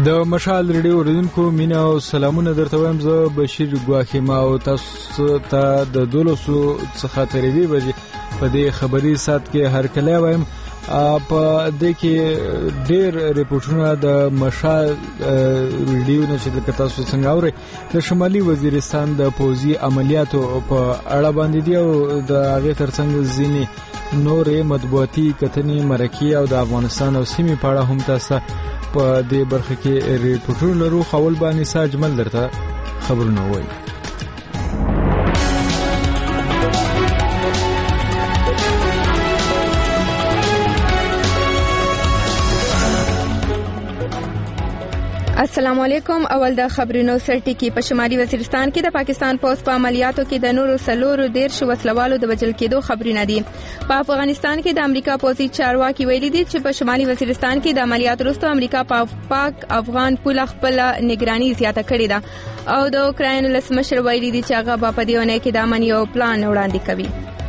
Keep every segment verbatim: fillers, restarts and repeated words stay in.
د مشال ریډیو اوریدونکو مینا او سلامونه درته وایم. زه بشیر ګواخیما او تاسو ته د دولسو څخه تر یوې بجې په دې خبري سات کې هر کله وایم. په دې کې ډېر ریپورټونه د مشال ریډیو نه چې تاسو څنګه اورئ د شمالي وزیرستان د پوځي عملیاتو په اړه باندې دی او د هغې ترڅنګ ځینې نورې مطبوعاتي کتنې مرکې او د افغانستان او سیمې په اړه هم تاسو په دې برخه کې ریپورټونه لرو. خول باندې ساجمل درته خبرونه وایي. السلام علیکم. اول د خبرونو سرټکی. په شمالي وزیرستان کې د پاکستان پوځ په عملیاتو کې د نورو سلورو ډیر شو وسلوالو د وژل کېدو خبرونه دي. په افغانستان کې د امریکا پوځي چارواکي ویلي دي چې په شمالي وزیرستان کې د عملیاتو وروسته امریکا په پاک افغان پوله خپل نگراني زیاته کړې ده او د اوکراین ولسمشر ویلي دي چې هغه په دې ونه کې د امن یو پلان وړاندې کوي.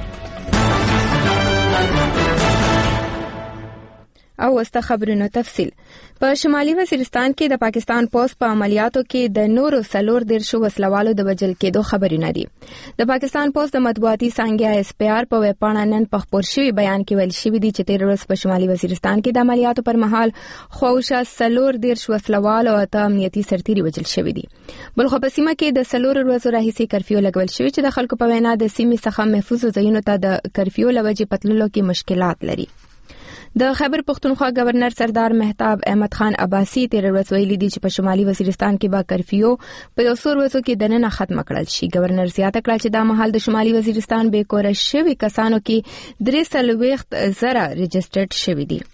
او وسته خبرونو تفصیل. په شمالي وزیرستان کې د پاکستان پوځ په عملیاتو کې د نورو سلور دیرشو وسلوالو د وژل کېدو خبرونه دي. د پاکستان پوځ د مطبوعاتي څانګې اس پی آر په ویبپاڼه نن په خبر شوی بیان کې ویل شوی دی چې تیر ورځ په شمالي وزیرستان کې د عملیاتو پر مهال خوښه سلور دیرش وسلوالو او ته امنیتي سرتیري وژل شوی دي. بلخو په سیمه کې د سلور ورځو راهیسې کرفیو لګول شوی چې د خلکو په وینا د سیمې څخه محفوظ ځایونو ته د کرفیو لوجې پتللو کې مشکلات لري. د خیبر پختونخوا گورنر سردار مهتاب احمد خان عباسی تیر ورځ ویلي دي چې په شمالي وزیرستان کې با کرفیو په یو څو ورځو کې دننه ختم کړل شي. گورنر زیاته کړه چې دا مهال د شمالي وزیرستان به کور شوی کسانو کې درې سلويخت زره ريجسترډ شوی دي.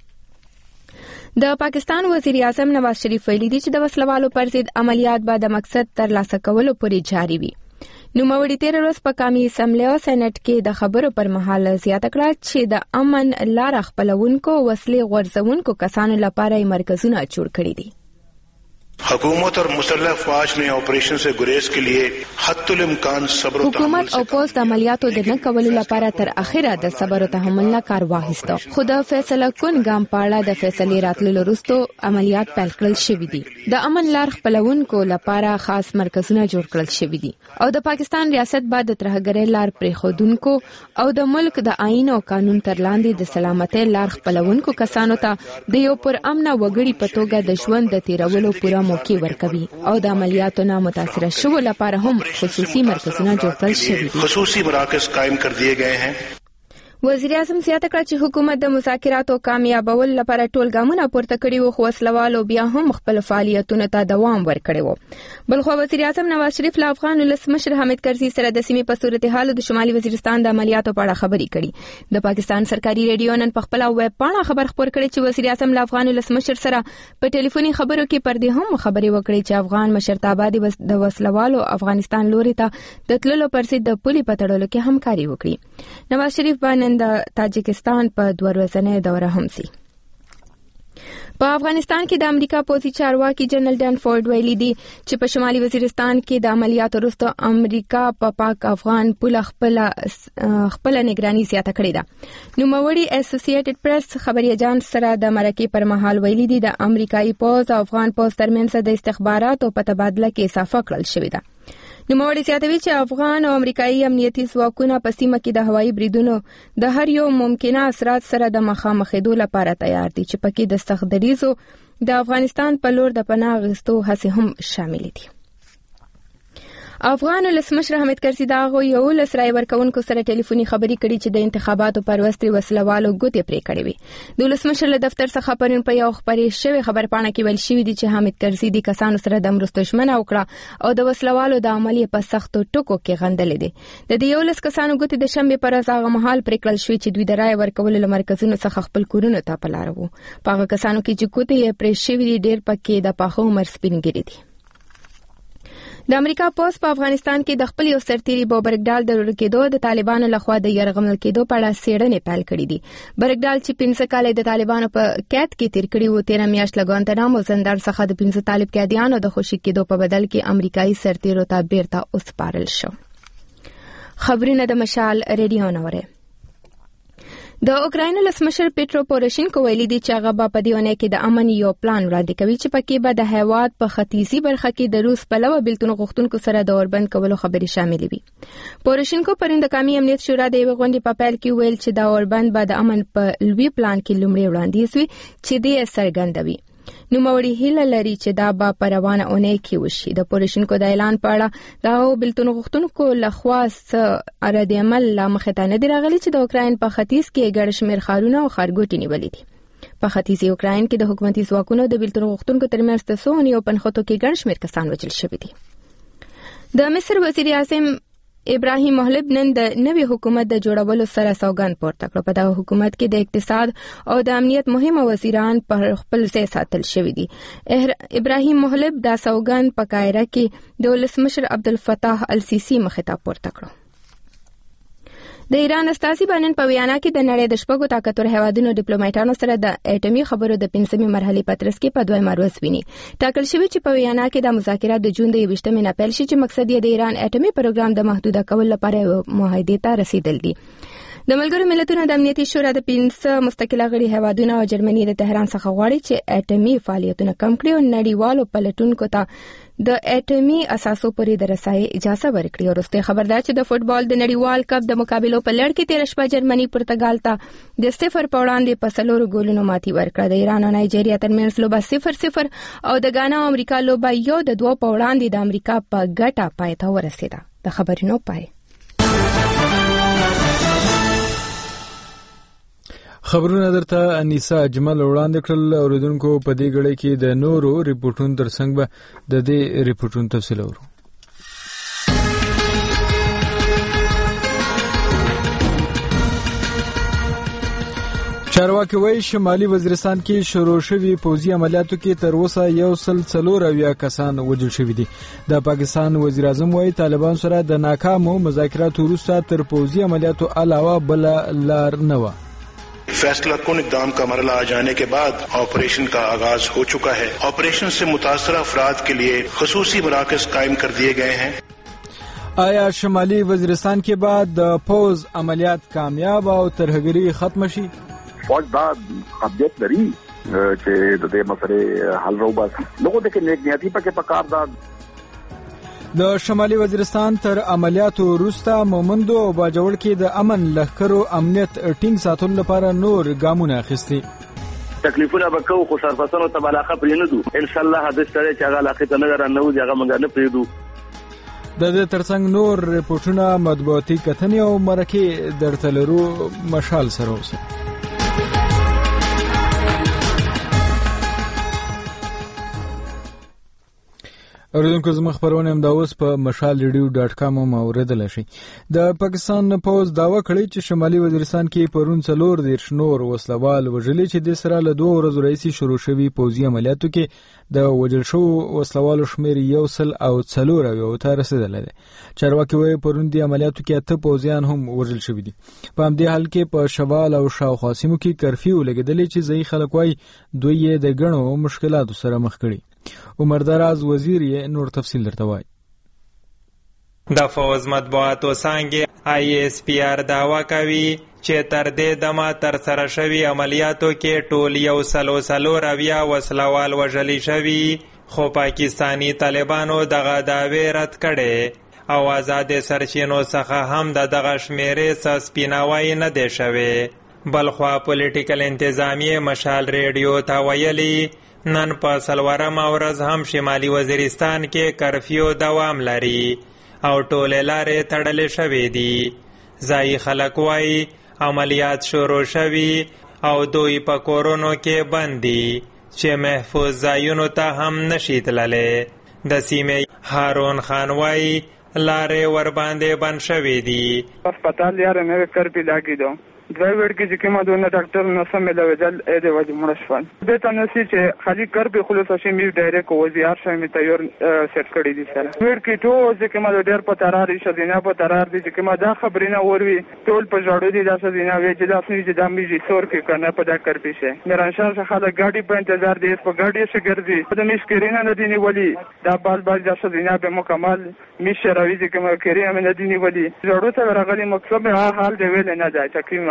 د پاکستان وزیر اعظم نواز شریف ویلي دي چې د وسلوالو پر ضد عملیات به د مقصد ترلاسه کولو پورې جاري وي. نوموړي تیر ورځ په قومي اسمبلی او سېنات کې د خبرو پر مهال زیاته کړه چې د امن لار خپلونکو وسلې غورځونکو کسانو لپاره مرکزونه جوړ کړي دي. حکومت اور مسلح افواج نے آپریشن سے گریز کے لیے حتی الامکان صبر و تحمل حکومت او پوز د عملیاتو د نه کولو لپاره تر اخره د صبر او تحمل نه کار واخیسته. خو د فیصله کون ګام پاړه د فیصلې راتللو وروسته عملیات پیل کړل شوې دي. د امن لار خپلونکو لپاره خاص مرکزونه جوړ کړل شوې دي او د پاکستان ریاست بعد د ترهګرۍ لار پرېښودونکو او د ملک د آئین او قانون تر لاندې د سلامتۍ لار خپلونکو کسانو ته د یو پر امن وګړي په توګه د ژوند د تیرولو پوره موقع ورکوي او د عملیاتو نه متاثر شوو لپاره هم خصوصي مرکزونه جوړ کړل شوي دي. خصوصي مراکز قائم کر دیے گئے ہیں. وزیر اعظم زیاته کړه چې حکومت د مذاکراتو کامیابول لپاره ټول ګامونه پورته کړي وو خو وسلوالو بیا هم خپل فعالیتونو ته دوام ورکړي وو. بلخو وزیر اعظم نواز شریف له افغان ولسمشر حامد کرزي سره د سیمې په صورتحال د شمالي وزیرستان د عملیاتو په اړه خبرې کړي. د پاکستان سرکاري ریډیو نن په خپل ویب پاڼه خبر خپور کړي چې وزیر اعظم له افغان ولسمشر سره په ټلیفوني خبرو کې پردې هم خبرې وکړي چې افغان مشرتابه د وسلوالو افغانستان لوري ته د تللو پر ضد د پولي پټړلو کې همکاري وکړي. نواز شریف باندې د تاجکستان په دوه ورځنۍ دوره هم سي. په افغانستان کې د امریکا پوځي چارواکي جنرال ډان فورډ ویلي دي چې په شمالي وزیرستان کې د عملیاتو وروسته امریکا په پاک افغان پوله خپل خپل نگراني زیاته کړې ده. نوموړي اسوسییټډ پریس خبري اجانس سره د مرکې پر مهال ویلي دي د امریکایي پوځ او افغان پوځ ترمنځ د استخباراتو په تبادله کې اضافه کړل شوې ده. نوموړي زیاتوي چې افغان او امریکایي امنیتي ځواکونه په سیمه کې د هوایي بریدونو د هر یو ممکنه اثرات سره د مخامخېدو لپاره تیار دي چې پکې د سخت دریزو د افغانستان په لور د پناه غوښتو هڅې هم شامل دي. افغان ولسمشر حامد کرزي دا غو یو لس رای ورکونکو سره ټلیفوني خبري کړي چې د انتخاباتو پر وروستي وسلوالو ګوتې پرې کړې وي. د ولسمشر له دفتر څخه پرون په یو خبري شوی خبرپاڼه کې ویل شوی دی چې حامد کرزي د کسانو سره د مرستو ژمنه وکړه او د وسلوالو د عملیې په سختو ټکو کې غندلې دي. د دې یو لس کسانو ګوتې د شنبه پر ورځ هغه مهال پرې کړل شوی چې دوی د رای ورکولو له مرکزونو څخه خپل کورونه ته په لار وو. په هغه کسانو کې چې ګوتې یې پرې شوی دي ډېر پکې د پاخه عمر سپینګری دي. د امریکا پوځ په افغانستان کې د خپل یو سرتیري بوبرګډال د ورکېدو د طالبانو لخوا د یرغمل کېدو په اړه څېړنې پیل کړې دي. برګډال چې پنځه کال د طالبانو په قید کې تیر کړي وو تیر میاشت له ګوانتانامو زندان څخه د پنځه طالب قیدیانو د خوشي کېدو په بدل کې امریکایي سرتیرو ته بیرته وسپارل شو. خبرونه د مشال ریډیو نوره. د اوکراین ولسمشر پیټرو پوروشینکو ویلي دی چې هغه په دې ونه کې د امن یو پلان وړاندې کوي چې پکې به د هیواد په ختیځي برخه کې د روس په لور بیلتون غوښتونکو سره د اوربند کولو خبرې شامل وي. پوروشینکو پرون د قومي امنیت شورا د یو غونډې په پیل کې ویل چې د اوربند به د امن په لوی پلان کې لومړی وړاندیز وي چې دې څرګندوي. نو موري هیله لري چې دا به په روانه اونۍ کې وشي. د پوروشینکو د اعلان په اړه د بیلتون غوښتونکو لخوا څه رد عمل لا مخې ته نه دی راغلی چې د اوکراین په ختیځ کې ګڼ شمېر ښارونه او ښارګوټي نیولي دي. په ختیځي اوکراین کې د حکومتي ځواکونو د بیلتون غوښتونکو ترمنځ د څو اونیو په نښتو کې ګڼ شمېر کسان وژل شوي دي. د مصر وزیر اعظم ابراهیم محلب نن د نوي حکومت د جوړولو سره سوګند پورته کړ. په دغه حکومت کې د اقتصاد او د امنیت مهمه وزیران پر خپل ځای ساتل شوي دي. ابراهیم محلب د سوګند په قاهره کې د ولسمشر عبدالفتاح السیسی مخې ته پورته کړ. د ایران استازي بنن په ویانا کې د نړۍ د شپږو طاقتور هیوادونو ډیپلوماټانو سره د اټومي خبرو د پنځمې مرحلې په ترڅ کې په دویم ورځ ویني. ټاکل شوی چې په ویانا کې د مذاکرات د جون د یوویشتمې نه پیل شي چې مقصد یې د ایران اټومي پروګرام د محدوده کولو لپاره معاهدې ته رسیدل دي. د ملګرو ملتونو د امنیتي شورا د پنځه مستقله غړي هیوادونو او جرمني د تهران څخه غواړي چې اټومي فعالیتونه کم کړي او نړیوالو پلټونکو ته د اټومي اساسو پورې د رسایي اجازه ورکړي. وروسته خبر ده چې د فوتبال د نړیوال کپ د مقابلو په لړ کې تیر شپه جرمني پرتګال ته د صفر په وړاندې په څلورو ګولونو ماتې ورکړه. د ایران او نایجیریا ترمنځ لوبه صفر صفر او د غانا او امریکا لوبه یو د دوه په وړاندې د امریکا په ګټه پای ته ورسېده. د خبرونو پای. خبرونه درته انیسا اجمل وړاندې کړل. اوریدونکو په دې غړي کې د نورو ریپورتونو ترڅنګ به د دې ریپورتونو تفصیل اورو. چارواکي وایي شمالي وزیرستان کې شروع شوي پوځي عملیاتو کې تر اوسه یو سل څلور اویا کسان وژل شوي دي. د پاکستان وزیر اعظم وایي طالبان سره د ناکامو مذاکراتو وروسته تر پوځي عملیاتو علاوه بل لار نه و. फैसला कौन इक़दाम का मरहला आ जाने के बाद ऑपरेशन का आगाज हो चुका है. ऑपरेशन से मुतासरा अफराद के लिए खसूसी मराकज़ कायम कर दिए गए हैं. आया शमाली वज़ीरिस्तान के बाद फौज अमलियात कामयाब और तरहगरी खत्म शी. फौज दा काबिलियत लरी چې د دې مسئله حل راوباسي. لوګو د کې نیک نیتی پکې پکار دا. د شمالي وزیرستان تر عملیاتو وروسته مومندو او باجوړ کې د امن لښکرو امنیت ټینګ ساتلو لپاره نور ګامونه اخیستي. تکلیفونه به کوو خو سرپرستانو ته به علاقه پرې نه دو. انشاءالله حدث سره چې هغه علاقې ته نه راننوځي هغه موږ نه پرېږدو. د دې ترڅنګ نور ریپورټونه مطبوعاتي کتنې او مرکې درته لرو. مشال سره اوسئ. اوریدونکو زموږ خبرونه هم دا اوس په مشال ریډیو ډاټ کام هم اوریدلی شئ. د پاکستان پوځ دعوه کړې چې شمالي وزیرستان کې پرون څلور دېرش نور وسلوال وژلي چې د سره له دوه ورځو راهیسې شروع شوي پوځي عملیاتو کې د وژل شوو وسلوالو شمېر یو سل او څلور اویاوو ته رسېدلی دی. چارواکي وایي پرون دې عملیاتو کې اته پوځیان هم وژل شوي دي. په همدې حال کې په شمال او شاوخوا سیمو کې کرفیو لګېدلی چې ځایي خلک وایي دوی یې د ګڼو مشکلاتو سره مخ کړي. عمر دراز وزیر یې نور تفصیل درته وایي. د فوز مطبوعاتو څانګې آی ایس پی آر دعوا کوي چې تر دې دمه تر سره شوي عملیاتو کې ټول یو سلو څلور اویا وسلوال وژلي شوي، خو پاکستانی طالبانو دغه دعوې رد کړې او آزادې سرچینو څخه هم د دغه شمیرې څه سپیناوی نه دی شوی. بلخوا پولیټیکل انتظامیې مشال ریډیو ته ویلي نن په څلورمه ورځ هم شمالي وزیرستان کې کرفیو دوام لري او ټولې لارې تړلې شوې دي. ځایي خلک وایي عملیات شروع شوي او دوی په کورونو کې بند دي چې محفوظ ځایونو ته هم نشي تللی. د سیمې هارون خان وایي لارې ورباندې بند شوې دي. هسپتال یاره نوې کرپی لاګېدو دوی وړ کې چې کومه دونه ډاکټر نه سمې لوېدل ای د وجې مړه شول. دې ته نسی چې خالي کرپې خلوصه شي مې ډایرکټ وزیار شوی مې تیار سیټ کړی دي سره. وړ کې ټول چې کومه ډېر په ترار یې ښځینه په ترار دي چې کومه دا خبرې نه وروي ټول په ژړو دي دا ښځینه وایي چې داسې وي چې دا مې سور کې که نه په دا کرپې شي. میرانشاه څخه خلک ګاډي په انتظار دي په ګاډي ښه ګرځي د مې سکرینه نه دي نیولي دا بال بال دا ښځینه به مکمل مې شروي چې کومه کرینه مې نه دي نیولي ژړو ته راغلي مقصد مې حال دی ویلی نه دی تقریبا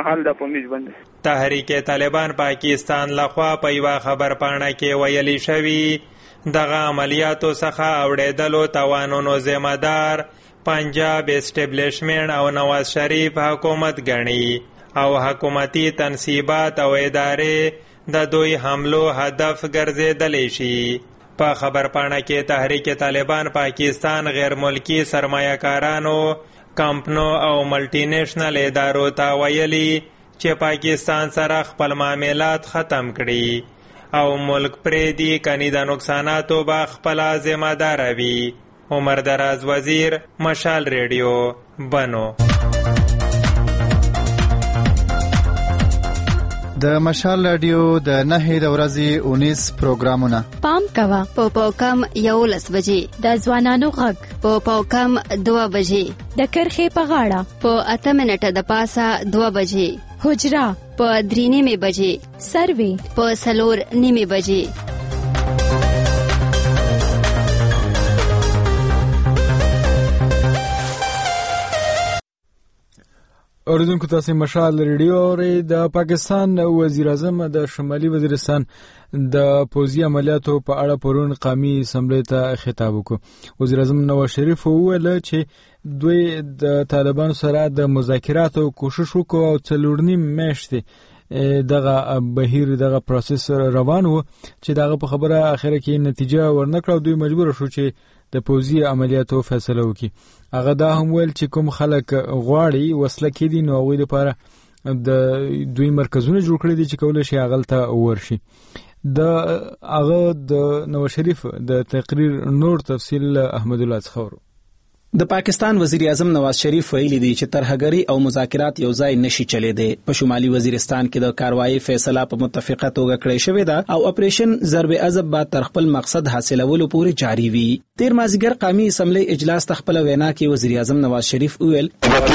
حال د په میز باندې. تحریک طالبان پاکستان لخوا په یوه خبرپاڼه کې ویلي شوي دغه عملیاتو څخه اوړېدلو توانونو ذمه دار پنجاب اسټبلیشمنټ او نواز شریف حکومت ګڼي او حکومتي تنصیبات او ادارې د دوی حملو هدف ګرځېدلی شي. په خبرپاڼه کې تحریک طالبان پاکستان غیر ملکی سرمایه‌کارانو، کمپنو او ملټي نیشنل ادارو ته ویلي چې پاکستان سره خپل معاملات ختم کړي او ملک پرېږدي، کني د نقصاناتو به خپله ذمه داره وي. عمر دراز وزیر، مشال ریډیو، بنو. د مشال رادیو د نهې د ورځې اونیس پروګرامونه پام کوه په پاوکم یولس بجې د ځوانانو غږ په پاوکم دوه بجې د کرخې په غاړه په اته منټه د پاسه دوه بجې حجرا په درې نیمې بجې سروي په څلور نیمې بجې. اوریدونکو تاسو مشال ریډیو اورئ. د پاکستان وزیر اعظم د شمالي وزیرستان د پوځي عملیاتو په اړه پرون قومي اسمبلی ته خطاب وکړ. وزیر اعظم نواز شریف وویل چې دوی د طالبانو سره د مذاکراتو کوشش وکړ او څلور نیم میاشتې دغه بهیر دغه پروسس روان و چې دغه په خبره اخره کې نتیجه ورنکړه. دوی مجبور شو چې د پوځي عملیاتو فیصله وکړي. هغه دا هم ویل چې کوم خلک غواړي وسله کېدي نو هغوی لپاره د دوی مرکزونه جوړ کړي دي چې کولی شي هغه ته ورشي. د هغه د نواز شریف د تقریر نور تفصیل احمد الله څخه. د پاکستان وزیر اعظم نواز شریف ویلي دی چې ترهګری او مذاکرات یو ځای نشي چلیدي. په شمالي وزیرستان کې د کاروایی فیصله په متفقه توګه کړې شوې ده او اپریشن ضرب عضب با تر خپل مقصد حاصلولو پورې جاری وي. تیر مازیګر قومي اسمبلی اجلاس تخپل وینا کې وزیر اعظم نواز شریف ویل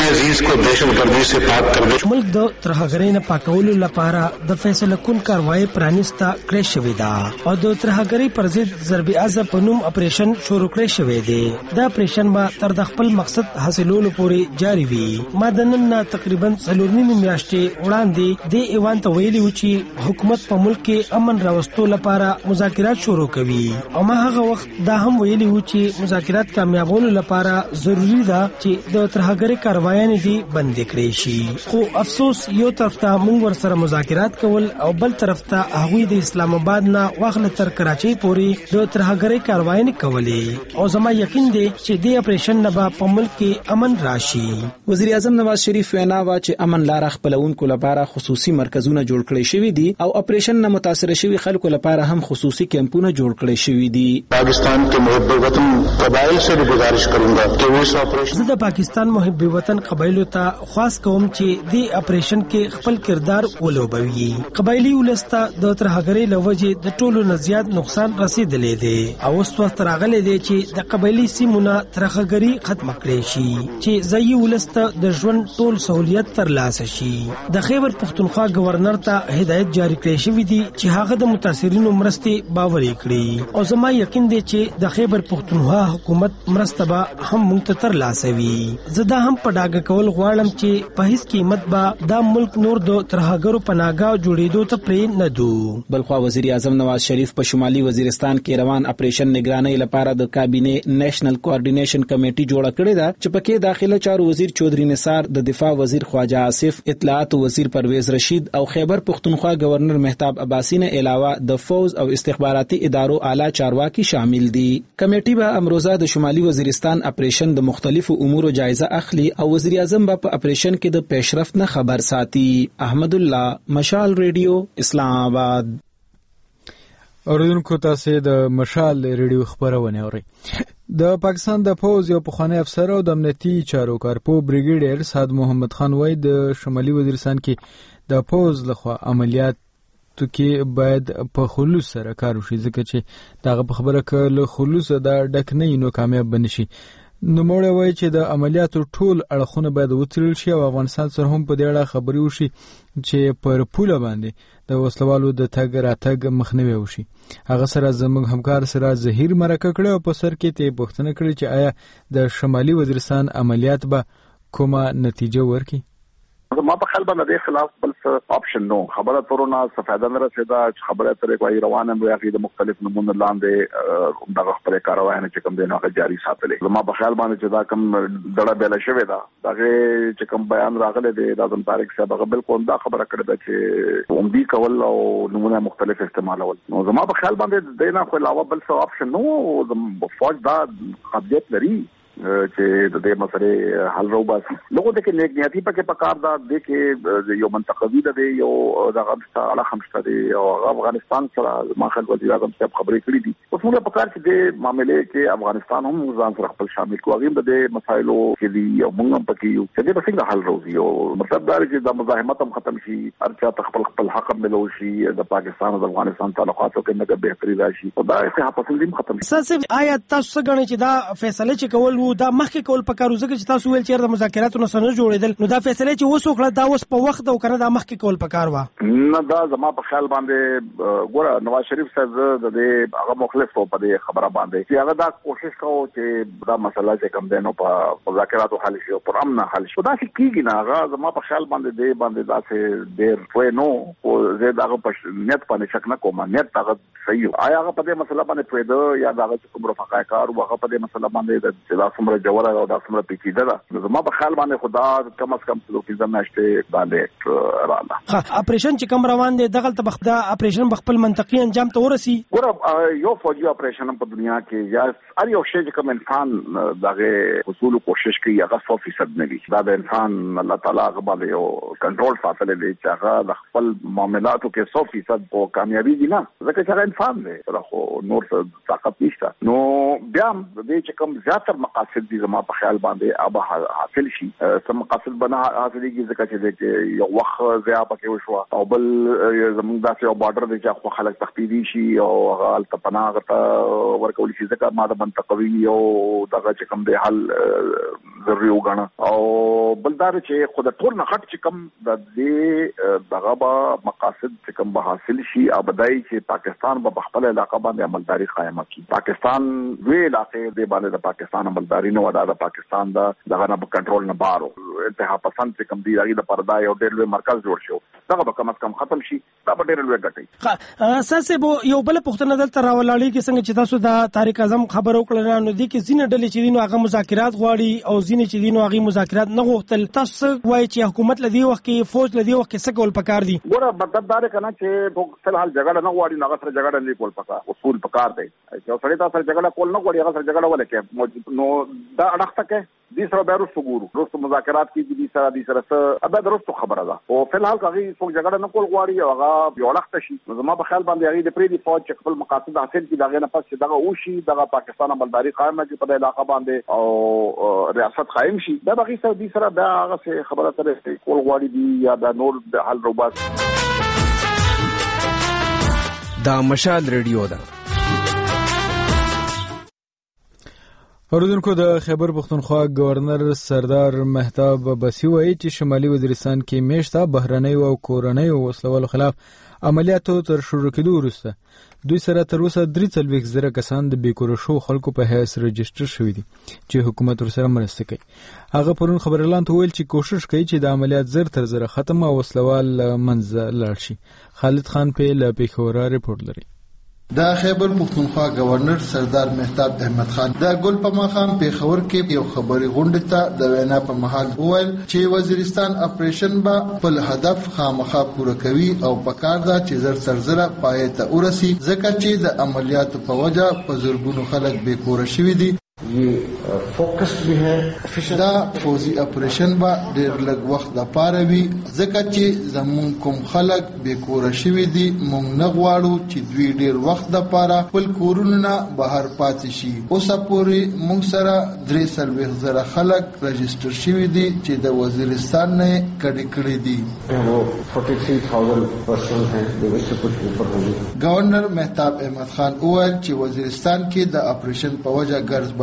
ملک د ترهګری نه پاکولو لپاره د فیصله کون کاروایی پرانیستا کړې شوې ده او د ترهګری پر ضد ضرب عضب په نوم اپریشن شروع کړی شوی دی. دا اپریشن با تر د خپل مقصد حاصلولو پورې جاری وي. ما د نن تقریبا څلور نیمې میاشتې وړاندې د ایوان ته ویلي و چې حکومت په ملک کې امن راوستو لپاره مذاکرات شروع کوي او ما هغه وخت دا هم ویلي و چې مذاکرات کامیابولو لپاره ضروری ده چې د ترهګری کاروایانې دي بند کړي شي. خو افسوس یو طرف ته موږ ورسره مذاکرات کول او بل طرف ته هغوی د اسلام آباد نه واخله تر کراچۍ پورې د ترهګری کاروایانې کولې او زما یقین دی چې د اپریشن نه په ملک کې امن راشي. وزیر اعظم نواز شریف وینا وا چې امن لار خپلونکو لپاره خصوصي مرکزونه جوړ کړي شوی دي او اپریشن نه متاثر شوی خلکو لپاره هم خصوصي کیمپونه جوړ کړي شوی دي. پاکستان کے محب وطن قبائل سے بھی گزارش کروں گا کہ وہ اس اپریشن زه د پاکستان محب وطن قبایلو ته خاص کوم چې د اپریشن کې خپل کردار ولوبوي. قبایلی ولسته د ترهګری لوجه د ټولو نه زیات نقصان رسیدلې دي او اوس وخت راغلی دی چې د قبایلی سیمونه ترهګری ختم کړي شي چې ځایي ولسته د ژوند ټول سہولیت ترلاسه شي. د خیبر پختونخوا گورنر ته هدایت جاری کړی شوی دی چې هغه د متاثرینو مرستې باوري کړي او زما یقین دی چې د خیبر پختونخوا حکومت مرسته به هم موږ ته ترلاسه وي. زه دا هم په ډاګه کول غواړم چې په هیڅ قیمت به دا ملک نور د ترهګرو پناهګاه جوړېدو ته پرې نه دو. بلخوا وزیر اعظم نواز شریف په شمالي وزیرستان کې روان اپریشن نگرانی لپاره د کابینه نېشنل کوارډینیشن کمیټي جوړه کړې ده چې پکې داخله چارو وزیر چودري نثار، د دفاع وزیر خواجه آصف، اطلاعات وزیر پرویز رشید او خیبر پختونخوا گورنر مهتاب عباسی نه علاوه د فوج او استخباراتي ادارو اعلی چارواکي شامل دي. کمیټي به امروزه د شمالي وزیرستان اپریشن د مختلفو امورو جایزه اخلي او وزیر اعظم به په اپریشن کې د پیشرفت نه خبر ساتي. احمد الله، مشال ریډیو، اسلام آباد. اوریدونکو تاسو د مشال ریډیو خبرونه اورئ. د پاکستان د پوز یو پخوانی افسر او د امنیتي چارو کارپو بریګیډیر سعد محمد خان وای د شمالي وزیرستان کې د پوز لخوا عملیات تو کې باید په خلوص سره کار وشي ځکه چې دغه په خبره کې له خلوص د ډک نه نو کامیاب بنشي. نو موږ وایي چې د عملیاتو ټول اړخونه باید وڅېړل شي او افغانستان سره هم په دې اړه خبرې وشي چې پر پوله باندې د وسلوالو د تګ راتګ مخنیوي وشي. هغه سره زموږ همکار سره زهیر مرکه کړی او په سر کې ته پوښتنه کړې چې آیا د شمالي وزیرستان عملیات به کومه نتیجه ورکړي؟ ما په خیال باندې د خلاف بل څه اپشن نو خبره ترونه سفاده نه رسیدا خبره ترې کوي روانه وي هغه د مختلف نمونه لاندې دغه خبره کاروانه چې کوم دینه جاری ساتلې ما په خیال باندې چې دا کوم ډړه بیل شوې ده دغه چې کوم بیان راغلی دی د اعظم طارق صاحب هغه بالکل دا خبره کړې ده چې عمدي کول او نمونه مختلف استعمالول نو زما په خیال باندې دینه خو علاوه بل څه اپشن نو فوج دا قابلیت لري چې د دې مسلې حل راوباسي لوګو د کې نیک نیتی پکې پکار دا د کې یو منطقوي ده یو د غمستا علا خمستا دی او افغانستان سره ما خپل وزیر اعظم صاحب خبرې کړې دي اوس موږ په کار کې د معاملې کې افغانستان هم ځان سره خپل شامل کوي د دې مسایلو کې دی یو موږ پکې یو چې د بسنګ حل راوځي او مطلب دا چې د مزاحمت هم ختم شي ارچا خپل خپل حق ملو شي د پاکستان او د افغانستان تعلقاتو کې نه بهتري راشي او دا اتحاد پسندي ختم شي ساسي آیا تاسو غواړئ چې دا فیصله چې کول وو دا مخکې کول پکارو ځکه چې تاسو ویل چې د مذاکراتو نه سره جوړیدل نو دا فیصله چې وسو کړه دا اوس په وخت او کنه دا مخکې کول پکار و نه دا زما په خیال باندې ګوره نواز شریف صاحب د دې هغه مخالف په دې خبره باندې چې هغه دا کوشش کوي چې دا مسله چې کوم دینو په مذاکراتو حل شي او پر امن حل شي دا چې کیږي نه هغه زما په خیال باندې دې باندې دا چې ډېر پوه نو او زه دا په نیت باندې شک نه کوم نیت هغه صحیح آیا هغه په دې مسله باندې پوه ده یا دا چې کوم رفقای کار هغه په دې مسله باندې د دا څومره جوړه او دا څومره پیچیده ده زما په خیال باندې خدا کم از کم څو فیصد نشته باندې رااله ها اپریشن چې کوم روان دي دغه ته بخدا اپریشن بخپل منطقي انجام ته ورسي ګوره یو فوجي اپریشن په دنیا کې یا هر یو شی چې کوم انسان دغه حصول کوشش کوي هغه سو فیصد نه وي دا د انسان الله تعالی هغه باندې یو کنټرول ساتل دي چې هغه د خپل معاملاتو کې سو فیصد په کامیابی دي نه ځکه چې هغه انسان دی خو نور څه طاقت نشته نو بیا د دې چې کوم زیاتره مقاصد دي زما په خیال باندې اب حاصل شي سم مقاصد بنا حاصلېږي ځکه چې یو وخت زیا پکې وشو او بل زموږ داسې یو بارډر دی چې خو خلک تختی شي او هغه الته پناه غته ورکول شي ځکه ما د منطقوي او دغه چې کوم دی حل ضروري وګڼه او بلدار چې خود ټول نه غټ چې کوم د دې دغه با مقاصد چې کوم به حاصل شي ابدای چې پاکستان په خپل علاقه باندې عملداري قائمه کړي پاکستان وی علاقې د باندې د پاکستان عملداري نه ودا د پاکستان د دغه نه کنټرول نه بارو اتحاد پسند چې کوم دی هغه د پردا یو ډېر لوی مرکز جوړ شو دغه به کم از کم ختم شي دا به ډېر لوی ګټي اساسه به یو بل پښتنه دلته راولالي کې څنګه چې تاسو د طارق اعظم خبر وکړل نو دي کې ځینې ډلې چې دینو هغه مذاکرات غواړي او ځینې چې دینو هغه مذاکرات نه غوښتل تاسو وایي چې حکومت لدی وخت کې فوج لدی وخت کې څه کول پکار دي ګوره مطلب دا کنه چې په فلحال جګړه نه غواړي نه سره جګړه نه کول پکار اصول پکار دی چې سړی تاسو سره جګړه کول نه غواړي هغه سره جګړه ولکه نو دا اړخته کې دي سره به رسو ګورو رسو مذاکرات کې دي سره دي سره څه ابد رسو خبره ده او فلحال هغه څوک جګړه نه کول غواړي او هغه یو وخت شي نو زما په خیال باندې هغه د پری دی فوج چې خپل مقاصد حاصل کړي دغه نه پس دغه وشي دغه پاکستان عملداري قائمه کې په علاقه باندې او ریاست قائم شي دا بغي سره دي سره دا هغه خبره ترې کول غواړي دي یا د نور د حل روباس دا مشال ریډیو ده اوردونکو د خیبر پختونخوا گورنر سردار مهتاب بسی وایي چې شمالي وزیرستان کې میشته بهرنۍ او کورنۍ وسلوالو خلاف عملیاتو تر شروع کېدو وروسته دوی سره تر اوسه درې څلوېښت زره کسان د بیکوره شو خلکو په حیث رجسټر شوي دي چې حکومت ورسره مرسته کوي هغه پرون خبرلاند ته ویل چې کوشش کوي چې د عملیات زر تر زره ختم او وسلوال منځ لاړ شي خالد خان په له پیښوره رپورټ لري د خیبر پختونخوا گورنر سردار مهتاب احمد خان د ګل په مخام پیښور کې یو خبري غونډه ته د وینا په محل وویل چې وزیرستان اپریشن به په هدف خامخا پوره کوي او په کار دا چې زر سرزره پای ته ورسي ځکه چې د عملیاتو په وجه په زرګونو خلک بې کوره شوي دي یہ فوکس بھی ہے دا فوزي اپریشن با ډېر لږ وخت لپاره وي ځکه چې زمون کوم خلک بې کوره شوي دي مونږ نه غواړو چې دوی ډېر وخت لپاره خپل کورونو نه بهر پاتې شي اوسه پورې مونږ سره درې څلوېښت زره خلک رجسټر شوي دي چې د وزیرستان نه کډې کړي دي وہ فورٹی تھری تھاؤزینڈ پرسن ہیں جو اس سے کچھ اوپر ہوگی گورنر مهتاب احمد خان وویل چې وزیرستان کې د اپریشن په وجه ګرځ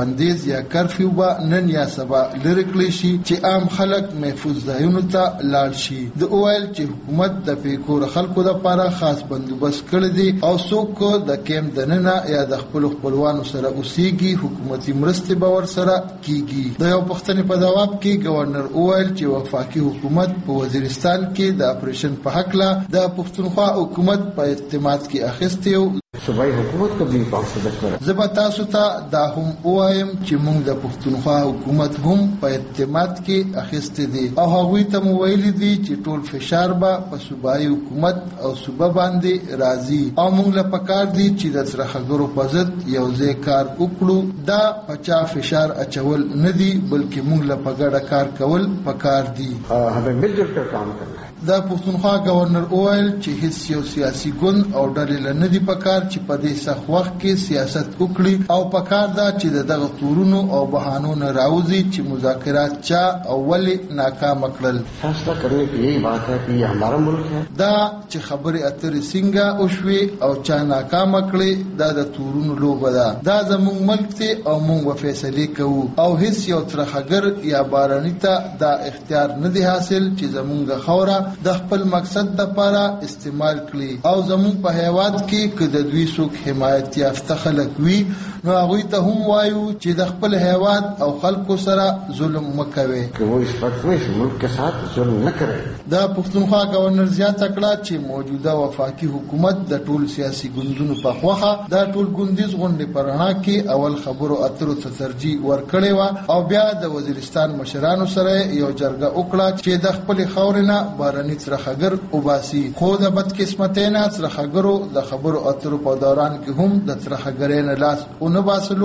بندیز یا کرفیو به نن یا سبا لري کړی شي چې عام خلک محفوظ ځایونو ته لاړ شي. د اوایل چې حکومت د پیکور خلکو لپاره خاص بندوبست کړی دی او څوک د کیم دننه یا د خپل خپلوانو سره اوسېږي حکومتي مرستې به ورسره کیږي. د یو پښتنې په جواب کې گورنر اوایل چې وفاقي حکومت په وزیرستان کې د اپریشن په حق لا د پښتونخوا حکومت په اعتماد کې اخیستی او صوبایي حکومت ته به پاسه زبا تاسو ته دا هم وایم چې موږ د پښتونخوا حکومت هم په اعتماد کې اخیستی دي او هغوی ته مو ویلي دي چې ټول فشار به په صوبایي حکومت او صوبه باندې راځي او موږ له پکار دي چې د ترخګرو په ضد یو ځای کار وکړو. دا پچا فشار اچول نه دي بلکې موږ له پګړه کار کول پکار دي. هغه ملګر ته کار کوي. دا پښتونخوا گورنر اوایل چې هیڅ یو سیاسي ګوند او ډلې نه دي پکار چې په دې سخت وخت کې سیاست وکړي او پکار دا چې دغه تورونو او بهانو نه راوځي چې مذاکرات چا اول ناکام کړل. فیصله کرنے کی یہی بات ہے کہ یہ ہمارا ملک ہے. دا چې خبرې اترې څنګه وشوي او چا ناکام کړي دا د تورونو لوبه ده. دا زموږ ملک ته او موږ فیصله کوو او هیڅ یو ترخګر یا بارانی ته دا اختیار نه دی حاصل چې زموږ خوره د خپل مقصد لپاره استعمال کړي او زموږ په هیواد کې که د دوی څوک حمایت یافته خلک وي نو هغوی ته هم وایو چې د خپل هیواد او خلکو سره ظلم مکوي که وہ اس وقت میں اس ملک کے ساتھ ظلم نہ کرے. دا پښتونخوا گورنر زیاته کړه چې موجوده وفاقي حکومت د ټول سیاسي ګوندونو په خوخه دا ټول ګوندیز غونډې په رڼا کې اول خبرو اترو ته ترجیح ورکړې وه او بیا د وزیرستان مشرانو سره یو جرګه وکړه چې د خپل خاورې نه بارني ترخګر وباسي. خو د بدقسمتۍ نه ترخګرو د خبرو اترو په دوران کې هم د ترخګرۍ نه لاس ونه باسلو.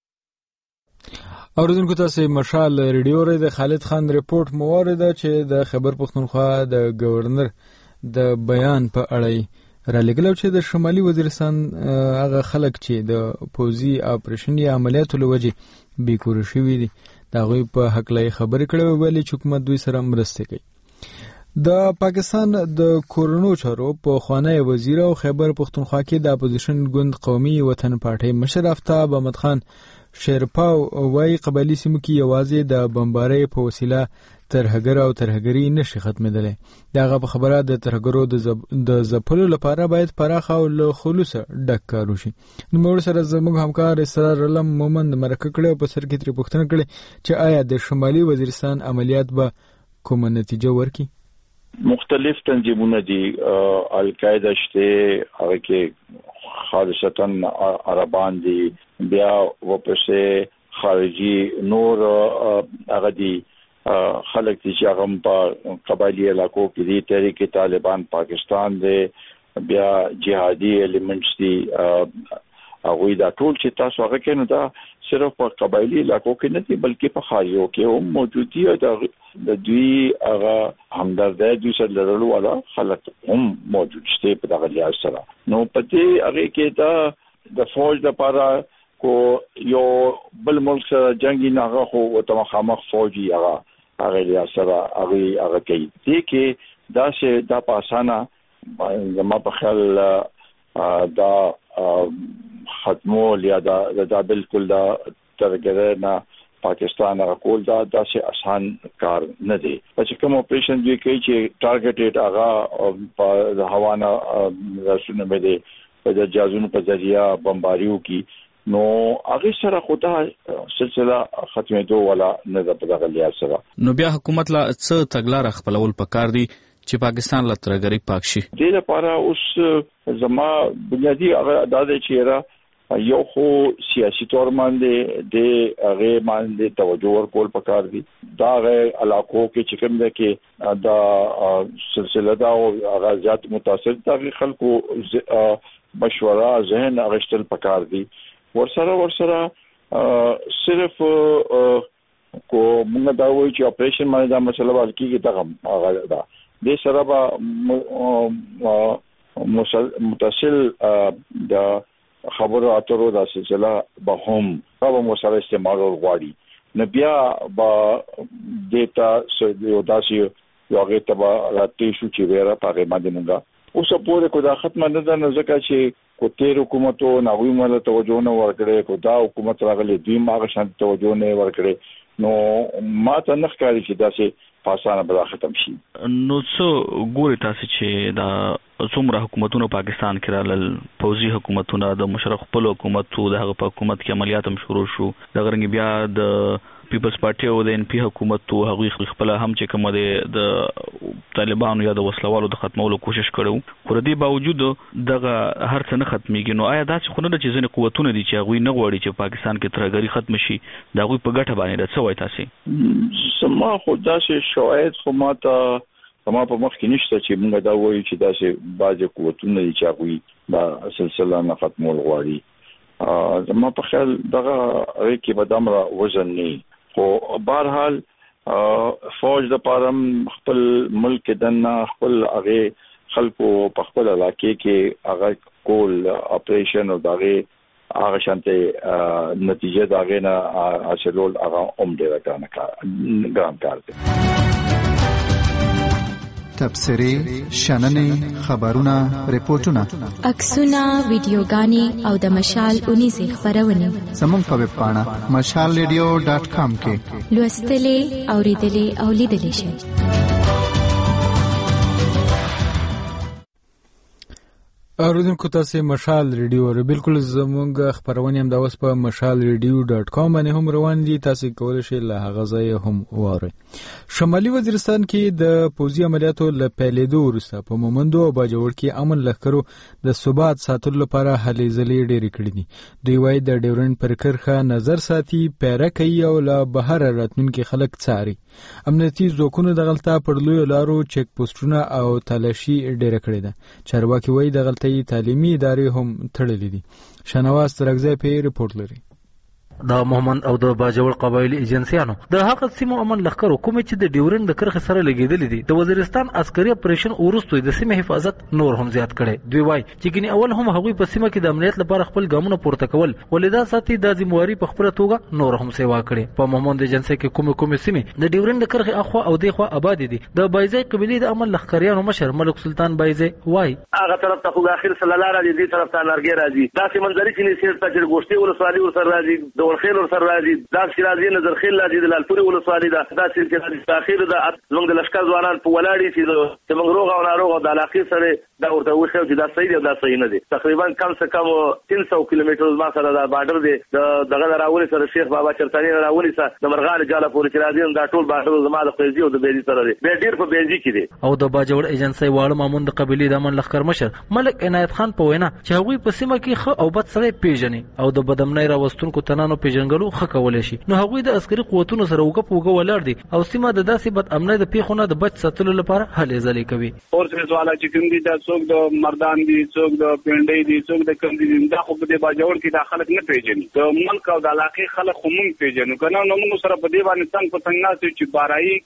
اوریدونکو تاسو مشال ریډیو ری د خالد خان ریپورت موارد چې د خبر پښتونخوا د گورنر د بیان په اړه را لګلو چې د شمالي وزیرستان هغه خلک چې د پوزي اپریشن یا عملیاتو لوجه بیکور شوی دي دا غوي په حق لای خبرې کړې ویلي چې حکومت دوی سره مرسته کوي. د پاکستان د کورونو چارو په خوانی وزیر او خیبر پختونخوا کې د اپوزیشن ګوند قومي وطن پارټي مشر آفتاب احمد خان شیرپاو وای قبایلی سیمو کې یوازې د بمبارۍ په وسیله ترهګر او ترهګری نشي ختمېدلی. دغه په خبره د ترهګرو د ځپلو لپاره باید پراخ او له خلوص ډک کار وشي. نو موږ سره زموږ همکار اسرار علم مومند مرکه کړې په سر کې تر پوښتنه کړې چې آیا د شمالي وزیرستان عملیات به کومه نتیجه ورکړي. مختلف تنظیمونه دي القاعده شته هغه کې خالصتا عربان دي بیا ورپسې خارجي نور هغه دي خلک چې هغه په قبایلی علاقو کې دي تحریک طالبان پاکستان دي بیا جهادي ایلیمنټس دي هغه دا ټول چې تاسو هغه کې نه دا صرف په قبایلی علاقو کې نه دي بلکې په خاریو کې هم موجود دي او د دوی هغه همدردی دوی سره لرلو والا خلک هم موجود شته په دغه لحاظ سره. نو په دې هغه کې دا د فوج لپاره کو یو بل ملک سره جنگي نه خو او مخامخ فوجي هغه هغه لحاظ سره هغه هغه کوي دي کې دا چې دا په اسانه زما په خیال دا ختمول یا دا دا بالکل دا ترګره نه پاکستان راکول دا داسې آسان کار نه دی. چې کوم اپریشن دوی کوي چې ټارګټډ هغه په هوانه رسونه باندې په جازونو په ذریعہ بمباریو کی نو هغه سره خدا سلسله ختمېدو ولا نه د په دغه لحاظ سره. نو بیا حکومت لا څه تګلار خپلول پکار دی چې پاکستان لا ترګری پاک شي. دې لپاره اوس زما بنیادی هغه انداز چې را یو خو سیاسي تور باندې د هغه باندې توجه ورکول پکار دي. دا غیر علاقو کې چې کوم ده کې دا سلسله دا او غازیات متاثر دي خلکو مشوره ذهن اغشتل پکار دي. ورسره ورسره صرف کو موږ دا وایو چې اپریشن باندې دا مسله ورکیږي دا هغه دا د سره متصل د خبرو اترو دا سلسله به هم په مسله استعمال غواړي نه بیا با دیتا یو داسي یو هغه ته راتې شو چې ورا پاره باندې موږ اوس په پوره کو دا ختمه نه ده ځکه چې کو تیر حکومتو ناوی مله توجه نه ورکړي کو دا حکومت راغلي دوی ماغه شان توجه نه ورکړي نو ما ته نه ښکاري چې دا سه پاسانه به ختم شي. نو څو ګوري تاسو چې دا څومره حکومتونو پاکستان کې رالل پوځي حکومتونه د مشرف خپل حکومت د هغه په حکومت کې عملیات هم شروع شو د غرنګ بیا د پیپلز پارټي او د ان پی حکومت ته هغه خپل هم چې کوم د طالبانو یا د وسلوالو د ختمولو کوشش کړو خو دې باوجود دغه هر څه نه ختميږي. نو آیا دا څه خونه د چې ځنه قوتونه دي چې هغه نه غواړي چې پاکستان کې ترګری ختم شي دا هغه په ګټه باندې راځي وای تاسو سما خدا شي شواهد خو ماته سما په مخ کې نشته چې موږ دا وایو چې دا چې بعض قوتونه دي چې هغه دا سلسله نه ختمول غواړي. زما په خیال دغه کې به دمره وزن نه خو بهرحال فوج د پارم خپل ملک دنه خپل هغه خلکو په خپل علاقې کې هغه کول اپریشن او دغه هغه شانته نتیجه دغه نه حاصلول هغه هم ډیر ګران کار دی. تبصرې شننې خبرونه ریپورتونه عکسونه ویډیوګانې او د مشال اونیزه خبرونه زموږ په ویب پاڼه مشال ریډیو ډاټ کام کې لوستلې اوریدلې او لیدلې شئ. اوریدونکو تاسو مشال ریډیو ر بالکل زموږ خبرونه هم د اوس په مشال ریډیو ډاټ کام باندې هم روان دي تاسو کولای شئ له هغه ځای هم واره. شمالي وزیرستان کې د پوځي عملیاتو له پیلېدو وروسته په مومندو او باجوړ کې امن لښکرو د ثبات ساتلو لپاره هلې ځلې ډېرې کړې دي. دوی وايي د ډیورنډ پر کرښه نظر ساتي پیره کوي او له بهر راتلونکي خلک څاري. امنیتي ځواکونو د غلطه پر لویو لارو چیک پوسټونه او تلاشي ډېره کړې ده. چارواکي وايي د غلطه تعلیمي ادارې هم تړلې دي. شنواز ترغزی په ریپورت لري. د مومند او د باجوړ قبایلی ایجنسیانو د هغه سیمو امن لښکرو کوم چې د ډیورنډ د کرښې سره لګیدلې دي د وزیرستان عسکري اپریشن ورستوي د سیمې حفاظت نور هم زیات کړي. دوی وايي چې ګنې اول هم هغوی په سیمه کې د امنیت لپاره خپل ګامونه پورته کول ولیدا ساتي د ذمہواری په خپل توګه نور هم سیوا کړي. په مومند ایجنسی کې کوم کوم سیمې د ډیورنډ کرښې اخوا او دیخوا آباد دي. د بایزي قبیلې د امن لښکریانو مشر ملک سلطان بایزي وايي هغه طرف ته خو اخر صلی الله علیه دې طرف ته لارګي راځي دا چې منځري چې سیر ته چې ګوشتي ولسوالي ور سره راځي د ورخیل ور سره دا شرازي نظر خیل راځي د لالپوري ولسوالي دا دا چې د اخر د زموږ د لشکره ځوانان په ولاړی چې موږ روغ او ناروغ د علاقې سره دا ورته وښیو چې دا صحیح دی دا صحیح نه دی. تقریبا کم څه کم تین سو کیلومتر ما سره دا بارډر دی دغه راولي سره شیخ بابا چرتانی راولي سره د مرغان جاله پورې چې راځي دا ټول بارډر زما د قیزي او د بیزي سره دی به ډیر په بیزي کې دی. او د باجوړ ایجنسی واړه مامون د قبیلې د امن لښکر مشر ملک عنایت خان په وینا چې هغوی په سیمه کې خو او بد سره پیژني او د بدامنۍ راوستونکو تنانو پیژنګلو خه کولای شي. نو هغوی د عسکري قوتونو سره وګ په وګ ولاړ دي او سیمه د داسې بد امنۍ د پیښونو د بچ ساتلو لپاره هلې ځلې کوي. فورسز والا چې کوم دي د څوک د مردان دي څوک د پنډۍ دي څوک د کم دي دا خو په دې باجوړ کې د خلک نه پیژني د ملک او د علاقې خلک خو مونږ پیژنو کنه نو موږ سره په دې باندې څنګه پتنګ ناسي چې بارایي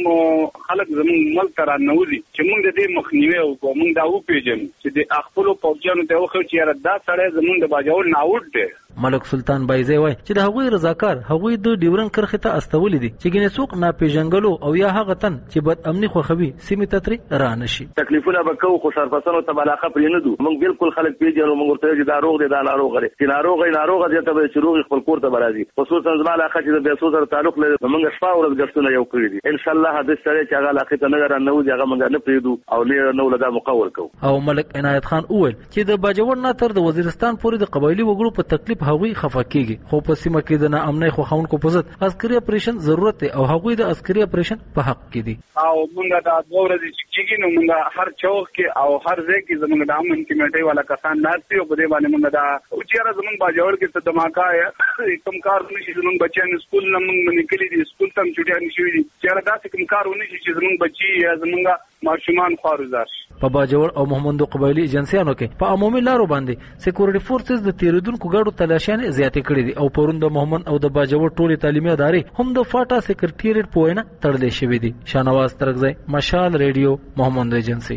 کم خلک زموږ ملک تر نوځي چې موږ د دې مخنیوي او موږ دا و پیژنو چې د خپل پوجانو ته وخت چې دا سره زموږ د باجوړ ناوډ دی. ملک سلطان بایزي وای چې د هغوی رضاکار هغوی د ډیورنډ کرښې ته استولې دي چې ګنې څوک ناپېژنګلو او یا هغه تن چې بد امني خوښوي سیمې ته ترې رانشي. تکلیفونه به کوو خو سرپرستانو ته علاقه پرې نه دو موږ بالکل خلک پیژنو موږ ورته چې دا روغ دی دا ناروغ دی چې ناروغ یې ناروغ دی ته به چې روغ خپل کور ته راځي. خصوصا زما علاقه چې د بیسو سره تعلق لري موږ شپه ورځ ګشتونه یو کړی دي ان شاء الله حدیث سره چې هغه علاقه ته نه رانوځي هغه موږ نه پریدو او نه نو لدا مقور کوو. او ملک عنایت خان وویل چې د باجوړ نه تر د وزیرستان پورې د قبایلی وګړو په تکلیف هغوی خفه کیږي خو په سیمه کې د ناامنۍ خوښونکو په ضد عسکري اپریشن ضرورت دی او هغوی د عسکري اپریشن په حق کې دي. او موږ دا دوه ورځې چې کېږي نو موږ هر چوک کې او هر ځای کې زموږ د امن کمیټې والا کسان ناشتي او په دې باندې موږ دا او چې زموږ باجوړ کې څه دماکا کوم کار نشي زموږ بچیان سکول نه موږ نکلي دي سکول تم چټیان شي دي چې دا څه کوم کار ونشي چې زموږ بچي یا زموږ ماشومان خواروزار په باجوړ او محمد قبایلی ایجنسیانو کې په عمومي لارو باندې سکیورټي فورسز د تیریدونکو ګاډو تلاشیان زیاتې کړې دي او پرون د محمد او د باجوړ ټولې تعلیمي ادارې هم د فاټا سکرټریټ په وینا تړلې شوې دي. شانواز ترغزی مشال ریډیو محمد ایجنسی.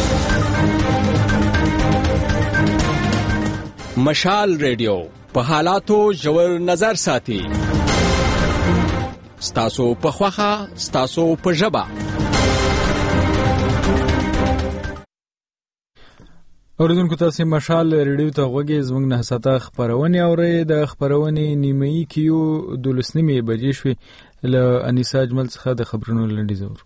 مشال ریډیو په حالاتو ژور نظر ساتي ستاسو په خوخه ستاسو په ژبه. اوریدونکو تاسو مشال ریډیو ته غوږی زموږ نه ساته خبرونه اورئ. د خبرونه نیمه کیو دولسنیمه بجې شوې له انیسا اجمل څخه د خبرونو لنډیز اورو.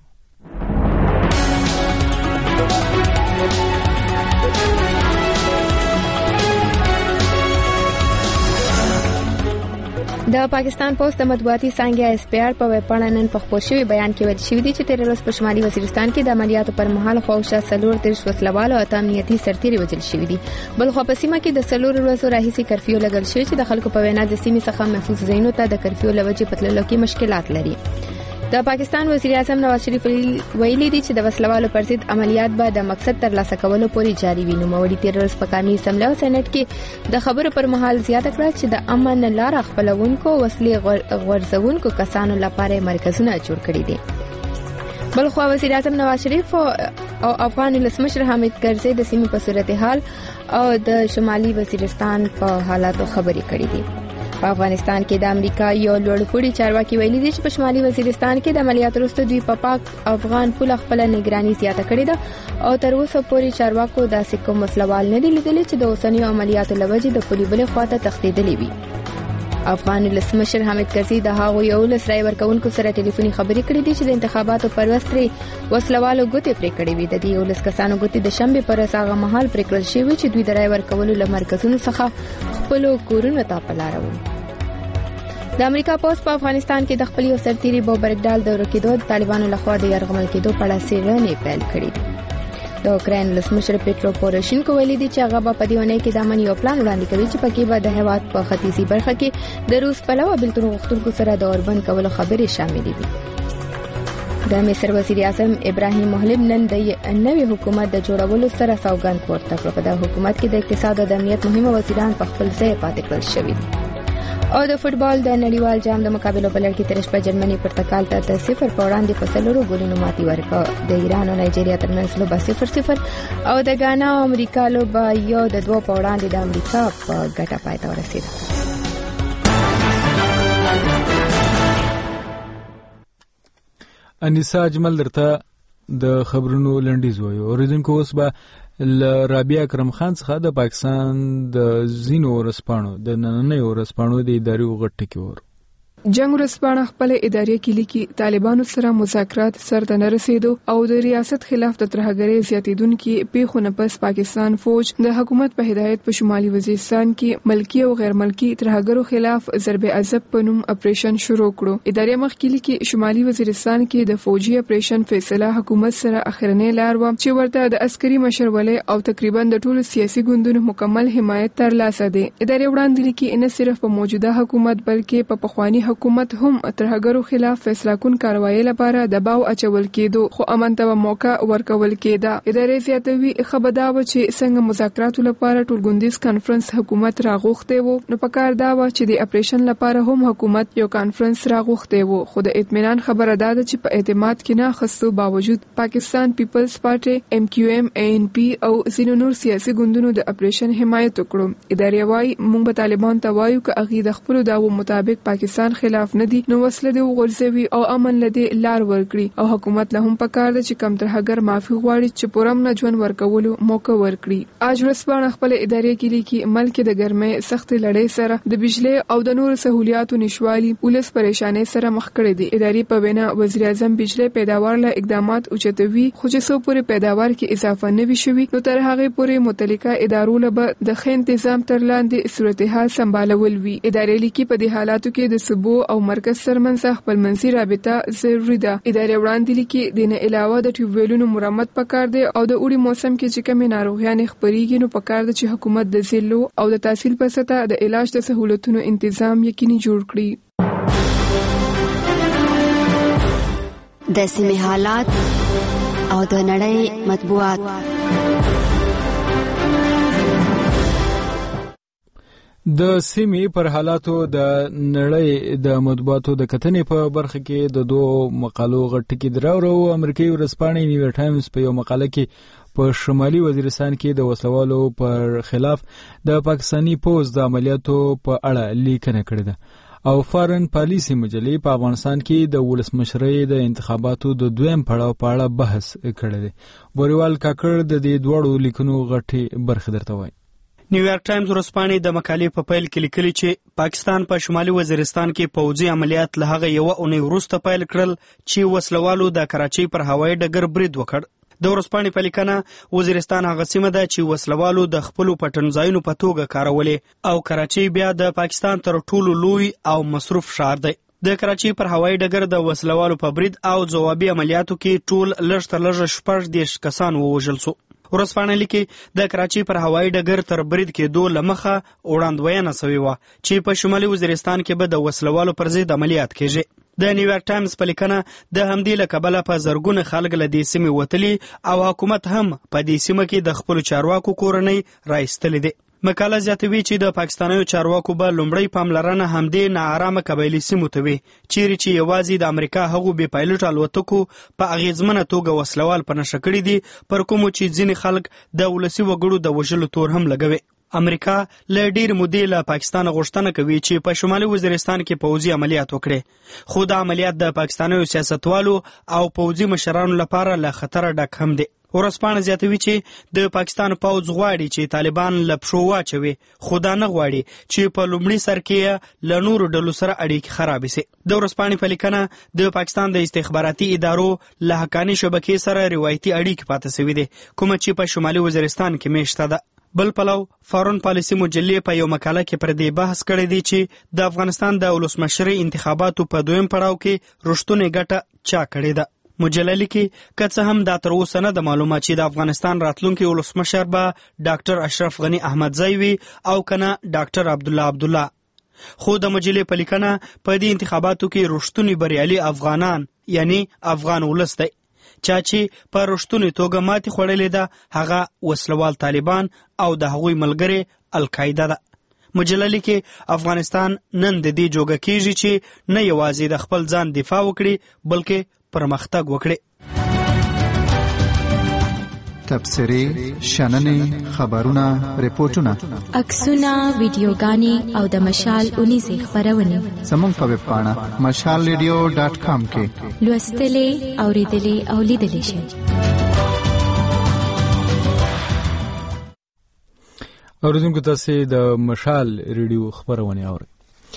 د پاکستان پوسټ د مطبوعاتي څانګې اس پی آر په ویبپاڼه نن په خپور شوی بیان کې ویل شوی دی چې تیر ورځ په شمالي وزیرستان کې د عملیاتو پر مهال خوښه سلور ترش وسلوال او امنیتي سرتیري وژل شوی دي. بل خو په سیمه کې د سلور ورځو راهیسي کرفیو لګل شوی چې د خلکو په وینا د سیمې څخه محفوظ ځایونو ته د کرفیو لوجې پتللو کې مشکلات لري. د پاکستان وزیر اعظم نواز شریف ویلي دی چې د وسلوالو پر ضد عملیات به د مقصد تر لاسه کولو پورې جاري وي. نو موري تیر ورځ په قومي اسمبلی او سېنات کې د خبرو پر مهال زیاته کړه چې د امن لار خپلونکو وسلې غورځونکو کسانو لپاره مرکزونه جوړ کړي دي. بل خو وزیر اعظم نواز شریف او افغان ولسمشر حامد کرزي د سیمې په صورتحال او د شمالي وزیرستان په حالاتو خبرې کړې دي. په افغانستان کې د امریکا یو لوړپوړي چارواکي ویلي دي چې په شمالي وزیرستان کې د عملیاتو وروسته دوی په پاک افغان پوله خپل نگراني زیاته کړې ده او تر اوسه پورې چارواکو داسې کوم مسلوال نه دي لیدلي چې د اوسنیو عملیاتو لوجې د پولې بلې خواته تښتېدلې وي. افغان ولسمشر حامد کرزي د هغو یو لس رای ورکوونکو سره ټلیفوني خبرې کړې دي چې د انتخاباتو پر وخت پرې وسلوالو ګوتې پرې کړې وي. د دې یو لس کسانو ګوتې د شنبې پر ورځ هغه مهال پرې کړل شوې چې دوی د رای ورکولو له مرکزونو څخه خپلو کورونو ته په لاره وو. د امریکا پوسټ په افغانستان کې د خپل یو سرتیري بوبرګډال د ورکېدو د طالبانو لخوا د یرغمل کېدو په اړه څېړنې پیل کړې دي. د اوکراین ولسمشر پیټرو پوروشینکو ویلي دی چې هغه په دې ونې کې د امن یو پلان وړاندې کوي چې پکې به د هېواد په ختیځي برخه کې د روس پلوه بېلتون غوښتونکو سره د اوربند کولو خبرې شاملې دي. د مصر وزیر اعظم ابراهیم محلب نن د نوي حکومت د جوړولو سره سوګند پورته کړ. په دغه حکومت کې د اقتصاد او د امنیت مهمه وزیران په خپل ځای پاتې کړل شوي دي. او د فوتبال د نړیوال جام د مقابلو په لړ کې ترش په جرمني پرتګال ته د صفر په وړاندې په څلورو ګولونو ماتې ورکړه. د ایران او نایجیریا ترمنځ لوبه صفر صفر او د غانا او امریکا لوبه یو د دوه په وړاندې د امریکا په ګټه پای ته ورسېده. انیسا اجمل درته د خبرونو لنډیز وایو. اوریدونکو اوس به رابعه اکرم خان څخه د پاکستان د زینو ورسپانو د نننۍ ورسپانو د ادارې غټ ټکی ور جنگ ورسپانه خپل ادارې کې لیکي طالبانو سره مذاکرات سر ته نه رسیدو او د ریاست خلاف د ترهګرۍ زیاتیدونکو پیښو پس پاکستان فوج د حکومت په هدایت په شمالي وزیرستان کې ملکی او غیر ملکی ترهګرو خلاف ضرب عذاب په نوم اپریشن شروع کړو. ادارې مخکې لیکي شمالي وزیرستان کې د فوجي اپریشن فیصله حکومت سره اخرنۍ لار و چې ورته د عسکري مشرولې او تقریبا د ټولو سیاسي ګوندونو مکمل حمایت ترلاسه دی. ادارې وړاندې لیکي نه صرف په موجوده حکومت بلکې په پخوانی حکومت هم ترهګرو خلاف فیصله کون کاروایی لپاره دباو اچول کېدو خو امن ته موقع ورکول کېده. ادارې زیاتوي خبردا و چې څنګه مذاکراتو لپاره ټولګوندیز کانفرنس حکومت راغوښته وو نو پکار دا و چې د اپریشن لپاره هم حکومت یو کانفرنس راغوښته وو. خو د اطمینان خبره ده چې په اعتماد کې نه خستو باوجود پاکستان پیپلز پارټي ام کیو ام ان پی او ځینو نور سیاسي ګوندونو د اپریشن حمایت وکړو. ادارې وايي موږ به طالبان ته وایو چې هغه د خپل داو مطابق پاکستان خلاف ندي نو وسله دی وغورځوي او امن لدی لار ورکړي او حکومت له هم پکار ده چې کم ترهګر معافي غواړي چې پورم نه ژوند ورکولو موقع ورکړي. اج ورسپانه خپل ادارې کې لیکي ملک د ګرمۍ سخت لړۍ سره د بجلی او د نور سہولیاتو نشوالي ولس پریشانې سره مخ کړي دي. ادارې په وینا وزیر اعظم بجلی پیداوار له اقدامات اوچتوي خو چې سو پورې پیداوار کې اضافه نه وي شوی نو تر هغه پورې متعلقه ادارو له د ښه تنظیم تر لاندې صورتحال سمبالول وي. ادارې لیکي په دې حالاتو کې د صوبو او مرکز سرمنځ خپلمنځي رابطه ضروري ده. ادارې وړاندې لیکي د نه علاوه د ټیوبویلونو مرمت پکار دی او د اوړي موسم کې چې کومې ناروغیانې خپرېږي نو پکار ده چې حکومت د ضلعو او د تحصیل په سطح د علاج د سہولتونو تنظیم یقیني جوړ کړي. د سیمې حالات او د نړۍ مطبوعات. د سیمې پر حالاتو د نړۍ د مطبوعاتو د کتنې په برخه کې د دوه مقالو غټ ټکی دراوړو. امریکایي ورځپاڼې نیویارک ټایمز په یو مقاله کې په شمالي وزیرستان کې د وسلوالو پر خلاف د پاکستاني پوځ د عملیاتو په اړه لیکنه کړې ده او فارن پالیسی مجلې په افغانستان کې د ولسمشرۍ د انتخاباتو د دویم پړاو په اړه بحث کړی دی. بوریوال کاکړ د دې دواړو لیکنو غټې برخې درته وایي. نیویارک ټایمز ورځپاڼې د مقالې په پیل کې لیکلي چې پاکستان په شمالي وزیرستان کې پوځي عملیات له هغه یوه اونۍ وروسته پیل کړل چې وسلوالو د کراچۍ پر هوایي ډګر برید وکړ. د ورځپاڼې په لیکنه وزیرستان هغه سیمه ده چې وسلوالو د خپلو پټنځایونو په توګه کارولې او کراچۍ بیا د پاکستان تر ټولو لوی او مصروف ښار دی. د کراچۍ پر هوایي ډګر د وسلوالو په برید او ځوابي عملیاتو کې ټول لږ تر لږه شپږ دېرش کسان ووژل سو. ورځپاڼه لیکي د کراچۍ پر هوایي ډګر تر برید کېدو له مخه وړاندوینه سوې وه چې په شمالي وزیرستان کې به د وسلوالو پر ضد عملیات کېږي. د نیویارک ټایمز په لیکنه د همدې له کبله په زرګونه خلک له دې سیمې وتلي او حکومت هم په دې سیمه کې د خپلو چارواکو کورنۍ رایستلې دي. مقاله زیاتوي چې د پاکستانیو چارواکو به لومړی پاملرنه همدې ناارامه قبایلي سیمو ته وي چیرې چې یوازې د امریکا هغو بې پایلوټ الوتکو په اغیزمنه توګه وسلوال په نښه کړي دي پر کومو چې ځینې خلک د ولسي وګړو د وژلو تور هم لګوي. امریکا له ډېر مودې له پاکستان غوښتنه کوي چې په شمالي وزیرستان کې پوځي عملیات وکړي، خو دا عملیات د پاکستانیو سیاستوالو او پوځي مشرانو لپاره له خطره ډک هم دی. ورځپاڼه زیاتوي چې د پاکستان پوځ غواړي چې طالبان له پښو واچوي، خو دا نه غواړي چې په لومړي سر کې له نورو ډلو سره اړیکې خرابې سي. د ورځپاڼې په لیکنه د پاکستان د استخباراتي ادارو له حقاني شبکې سره روایتي اړیکې پاتې سوي دي کومه چې په شمالي وزیرستان کې میشته ده. بل پلو فارن پالیسی مجلې په یو مقاله کې پر دې بحث کړی دی چې د افغانستان د ولسمشرۍ انتخاباتو په دویم پړاو کې رښتونې ګټه چا کړې ده. مجله لیکي که څه هم دا تر اوسه نه ده معلومه چې د افغانستان راتلونکي ولسمشر به ډاکټر اشرف غني احمدزی وي او کنه ډاکټر عبدالله عبدالله، خو د مجلې په لیکنه په دې انتخاباتو کې رښتونی بریالي افغانان یعنی افغان ولس دی. چا چې په رښتونې توګه ماتې خوړلې ده هغه وسلوال طالبان او د هغوی ملګري القاعده ده. مجله لیکي افغانستان نن د دې جوګه کېږي چې نه یوازې د خپل ځان دفاع وکړي بلکې پرمختګ وکړي. تبصرې، شننې، خبرونه، ریپورتونه، عکسونه، ویډیوګانې او د مشال اونیزې خپرونې زموږ په ویب پاڼه مشال ریډیو ډاټ کام کې لوستلې، اوریدلې او لیدلې شئ. اوریدونکو تاسو د مشال ریډیو خبرونه اورئ.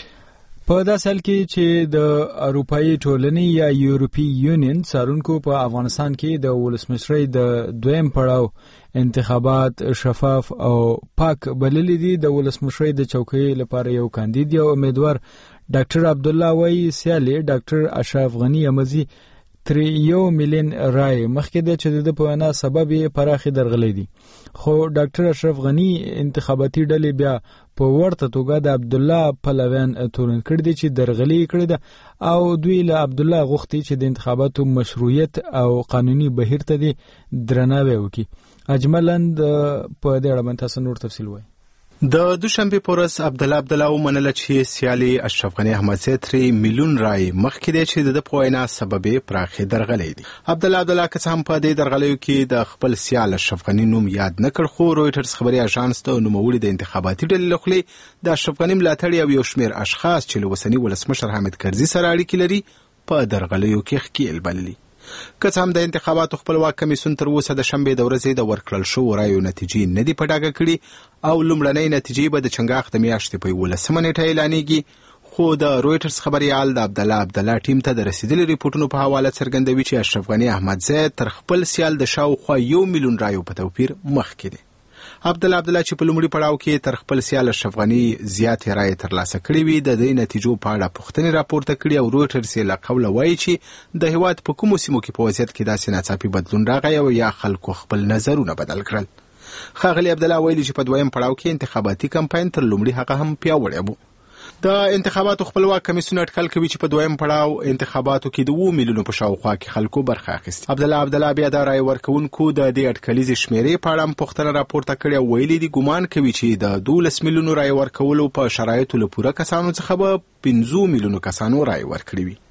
په داسې حال کې چې د اروپایي ټولنې یا یورپی یونین څارونکو په افغانستان کې د ولسمشرۍ د دویم پړاو انتخابات شفاف او پاک بللي دي، د ولسمشرۍ د چوکۍ لپاره یو کاندید یا امیدوار ډاکټر عبدالله وایي سیالي ډاکټر اشرف غني احمدزی تر یو میلیون رای مخکې ده چې د په وینا سبب یې پراخې درغلې دي، خو ډاکټر اشرف غني انتخاباتي ډلې بیا په ورته توګه د عبدالله پلویان تورن کړي دي چې درغلې کړي ده او دوی له عبدالله غوښتي چې د انتخاباتو مشروعیت او قانوني بهیر ته دي درناوی وکړي. اجملاً په دې اړه باندې تاسو نور تفصیل وایي. د دوشنبه پورس عبدالله عبدالله ومنله چې سیالي اشرف غني احمدزی تر میلیون رای مخکې دی چې د پوینا سبب پراخې درغلې دي. عبدالله عبدالله که څه هم په دې درغلیو کې د خپل سیال اشرف غني نوم یاد نه کړ، خو رویټرز خبري اژانس ته نوموړي د انتخاباتي ډلې له خولې د اشرف غني ملاتړي او یو شمېر اشخاص چې له اوسني ولسمشر حامد کرزي سره اړیکې لري په درغلیو کې ښکیل بللي. که څه هم د انتخاباتو خپلواک کمیسیون تر اوسه د شنبې د ورځې د ورکړل شوو رایو نتیجې نه دي په ډاګه کړي او لومړنۍ نتیجې به د چنګاښ د میاشتې په یولسمه نیټه اعلانېږي، خو د رویټرز خبریال د عبدالله عبدالله ټیم ته د رسیدلي ریپورټونو په حواله څرګندوي چې اشرف غني احمدزی تر خپل سیال د شاوخوا یو میلیون رایو په توپیر مخکې دی. عبدالله عبدالله چې په لومړي پړاو کې تر خپل سیال اشرف غني زیاتې رایې ترلاسه کړې وي، د دې نتیجو په اړه پوښتنې راپورته کړي او رویټرز یې له قوله وایي چې د هېواد په کومو سیمو کې په وضعیت کې داسې ناڅاپي بدلون راغی او یا خلکو خپل نظرونه بدل کړل. ښاغلي عبدالله ویلي چې په دویم پړاو کې انتخاباتي کمپاین تر لومړي هغه هم پیاوړی و. د انتخاباتو خپلواک کمیسیون اټکل کوي چې په دویم پړاو انتخاباتو کې د اووه میلیونو په شاوخوا کې خلکو برخه اخیستې. عبدالله عبدالله بیا د رای ورکوونکو د دې اټکلیزې شمیرې په اړه هم پوښتنه راپورته کړې او ویلي دي ګمان کوي چې د دولس میلیونو رای ورکولو په شرایطو له پوره کسانو څخه به پنځه میلیونو کسانو رای ورکړي وي.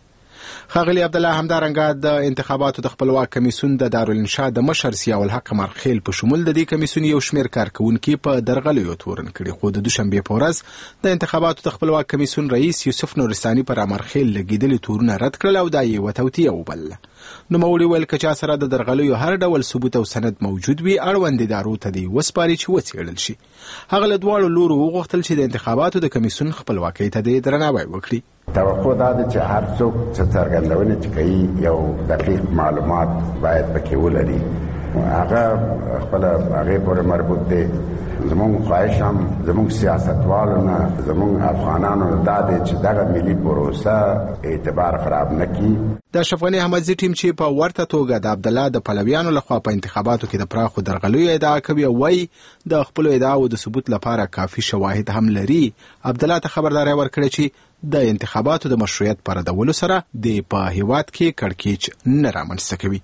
ښاغلي عبدالله همدارنګه د انتخاباتو د خپلواک کمیسیون د دارالانشا د مشر ضیاء الحق مارخیل په شمول د دې کمیسیون یو شمېر کارکونکي په درغلیو تورن کړي، خو د دوشنبې په ورځ د انتخاباتو د خپلواک کمیسیون رئیس یوسف نورستاني پر مارخیل لګیدلي تورونه رد کړل او دا یې یوه توطیه وبلله. نوموړي ویل که چا سره د درغلیو هر ډول ثبوت او سند موجود وي اړوند ادارو ته دې وسپاري چې وڅېړل شي. هغه له دواړو لورو وغوښتل چې د انتخاباتو د کمیسیون خپلواکۍ ته دې درناوی وکړي. توقع دا ده چې هر څوک چې څرګندونې چې کوي یو دقیق معلومات باید پکې ولري، هغه خپله هغې پورې مربوط دی. زمونږ خواهش هم زمونږ سیاستوالو نه زمونږ افغانانو نه دا دی چې دغه ملي پروسه اعتبار خراب نه کړي. د اشرف غني احمدزي ټیم چې په ورته توګه د عبدالله د پلویانو لخوا په انتخاباتو کې د پراخو درغلیو ادعا کوي او وایي د خپلو ادعاو د ثبوت لپاره کافي شواهد هم لري، عبدالله ته خبرداری ورکړې چې د انتخاباتو د مشروعیت په ردولو سره د په هیواد کې کړکېچ نه رامنځته کوي.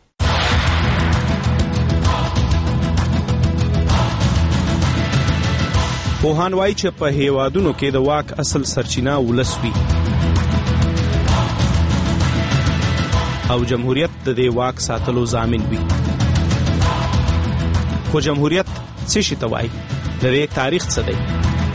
پوهان وایي چې په هیوادونو کې د واک اصل سرچینه ولس وي او جمهوریت د دې واک ساتلو ضامن وي. خو جمهوریت څه شي ته وایي؟ د دې تاریخ څه دی؟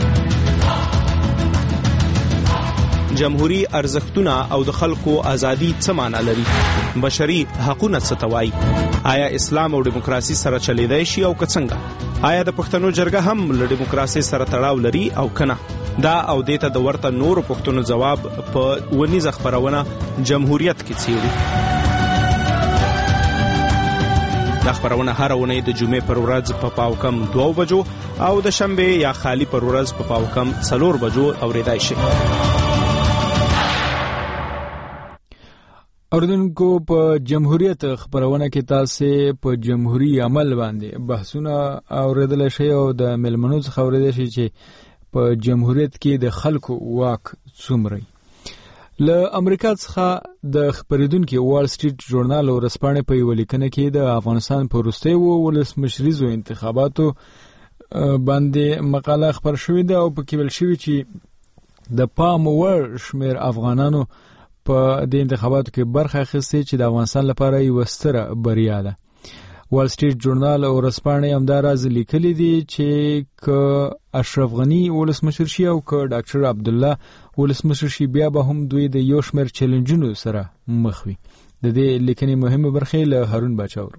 جمهوری ارزښتونه او د خلکو ازادي څه معنا لري؟ بشري حقوقونه څه ته وایي؟ آیا اسلام او دیموکراسي سره چلیدای شي او که څنګه؟ آیا د پښتنو جرګه هم له دیموکراسي سره تړاو لري او کنه؟ دا او دیته د ورته نورو پښتنو جواب په ونیزه خبرونه جمهوریت کې څیړي. دا خبرونه هر اونۍ د جمعې پر ورځ په پاو کم دوه بجو او د شنبه یا خالی پر ورځ په پاو کم څلور بجو اوریدای شي. اوردونکو په جمهوریت خبرونه کې تاسو په جمهوری عمل باندې بحثونه اوریدل شي او د ملمنو څخه اوریدل شي چې په جمهوریت کې د خلکو واک څومره. له امریکا څخه د خبریدونکو وال سټریټ ژورنال ورسپانې په یو لیکنه کې د افغانستان په وروستي ولسمشریزو انتخاباتو باندې مقاله خبر شوې ده او په کې ویل شوی چې د پام وړ شمیر افغانانو په د انتخاباتو کې برخه اخیستې چې د افغانستان لپاره یو ستره بریا ده. وال سټریټ ژورنال او رسپانې هم دا راز لیکلي دي چې که اشرف غني ولسمشر شي او که ډاکټر عبدالله ولسمشر شي بیا به هم دوی د یو شمېر چیلنجونو سره مخ وي. د دې لیکنې مهمه برخه له هارون باچاور.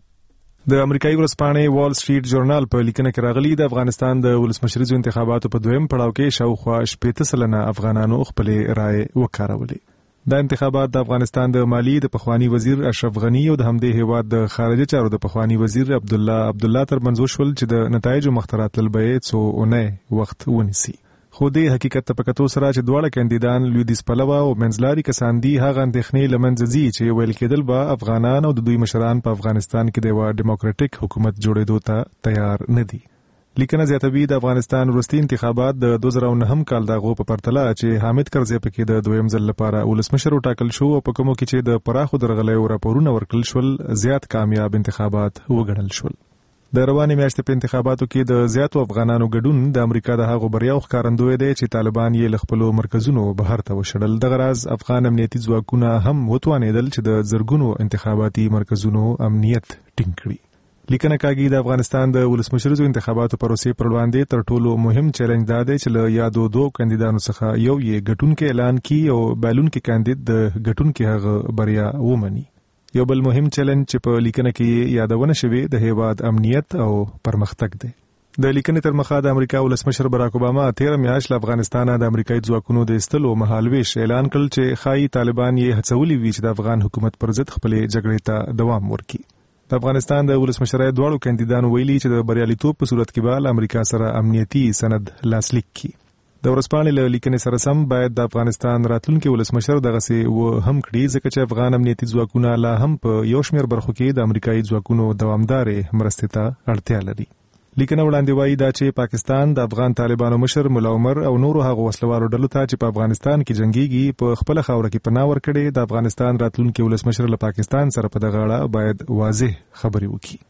د امریکایي ورځپاڼې وال سټریټ ژورنال په لیکنه کې راغلي د افغانستان د ولسمشریزو انتخاباتو په دویم پړاو کې شاوخوا شپېته سلنه افغانانو خپلې رایې وکارولې. دا انتخابات د افغانستان د مالی د پخوانی وزیر اشرف غنی او د همدې هیواد د خارجه چارو د پخوانی وزیر عبدالله عبدالله ترمنځ وشول چې د نتایجو مخترات لبه څو اونۍ وخت ونیسي. خو د حقیقت ته پکتو سره چې دواړه کاندیدان لویدیس پلوه او منځلاري کسان دي هغه اندېښنې لمنځه ځي چې ویل کېدل به افغانان او د دوی مشران په افغانستان کې د یو ډیموکراټیک حکومت جوړېدو ته تیار نه دي. لیکنه زیاتوي د افغانستان وروستي انتخابات د دوه زره نهم کال دغه په پرتله چې حامد کرزي پکې د دویم ځل لپاره ولسمشر وټاکل شو او په کومو کې چې د پراخو درغلیو راپورونه ورکړل شول زیات کامیاب انتخابات وګڼل شول. د رواني میاشتې په انتخاباتو کې د زیاتو افغانانو ګډون د امریکا د هغو بریاو ښکارندوی دی چې طالبان یې له خپلو مرکزونو بهر ته وشړل. دغه راز افغان امنیتي ځواکونه هم وتوانېدل چې د زرګونو انتخاباتي مرکزونو امنیت ټینګ کړي. لیکنه کاږي د افغانستان د ولسمشریزو انتخاباتو پروسې پر وړاندې تر ټولو مهم چیلنج دا دی چې له یادو دوه کاندیدانو څخه یو یې ګټونکي اعلان کړي او بایلونکي کاندید د ګټونکي هغه بریا ومني. یو بل مهم چیلنج چې په لیکنه کې یادونه شوې د هیواد امنیت او پرمختګ دی. د لیکنې تر مخه د امریکا ولسمشر براک اوباما تیر میاشت له افغانستان د امریکایي ځواکونو د ایستلو مهالويش اعلان کړ چې خای طالبان یې هڅولي وي چې د افغان حکومت پر ضد خپلې جګړې ته دوام ورکړي. د افغانستان د ولسمشرۍ دواړو کاندیدانو ویلي چې د بریالیتوب په صورت کې به امریکا سره امنیتي سند لاسلیک کړي. د ورځپاڼې له لیکنې سره سم باید د افغانستان راتلونکي ولسمشر دغسې و هم کړي ځکه چې افغان امنیتي ځواکونه لا هم په یو شمېر برخو کې د امریکایي ځواکونو دوامدارې مرستې ته اړتیا لري. لیکنه وړاندې وایي دا چې پاکستان د افغان طالبانو مشر مولا عمر او نورو هغو وسلوالو ډلو ته چې په افغانستان کې جنگيږي په خپل خاوره کې پناه ورکړي. د افغانستان راتلونکي ولسمشر له پاکستان سره په دغه اړه باید واضح خبرې وکړي.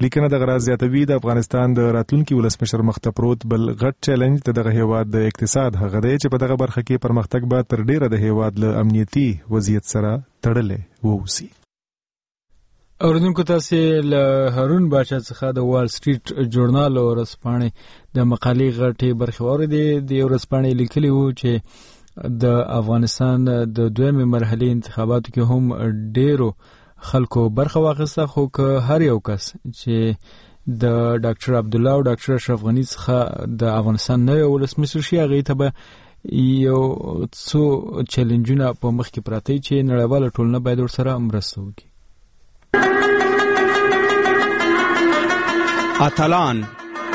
لیکنه د غراز زیاتوي د افغانستان د راتلونکي ولسمشر مخ ته پروت بل غټ چیلنج د دغه هیواد د اقتصاد هغه دی چې په دغه برخه کې پرمختګ به تر ډیره د هیواد له امنیتي وضعیت سره تړلې ووسی. اوردونکو تاسو له هارون باشا څخه د وال سټریټ ژورنال او ورځپاڼې د مقالې غټي برخه اوریدي. د ورځپاڼې لیکلي وو چې د افغانستان د دویمه مرحله انتخاباتو کې هم ډیرو خلکو برخه واخیسته، خو که هر یو کس چې د ډاکټر عبد الله او ډاکټر اشرف غنی څخه د افغانستان نوی ولسمشر شي، هغه ته به یو څو چیلنجونه په مخ کې پراته چې نړیواله ټولنه باید ورسره مرسته وکړي. اتلان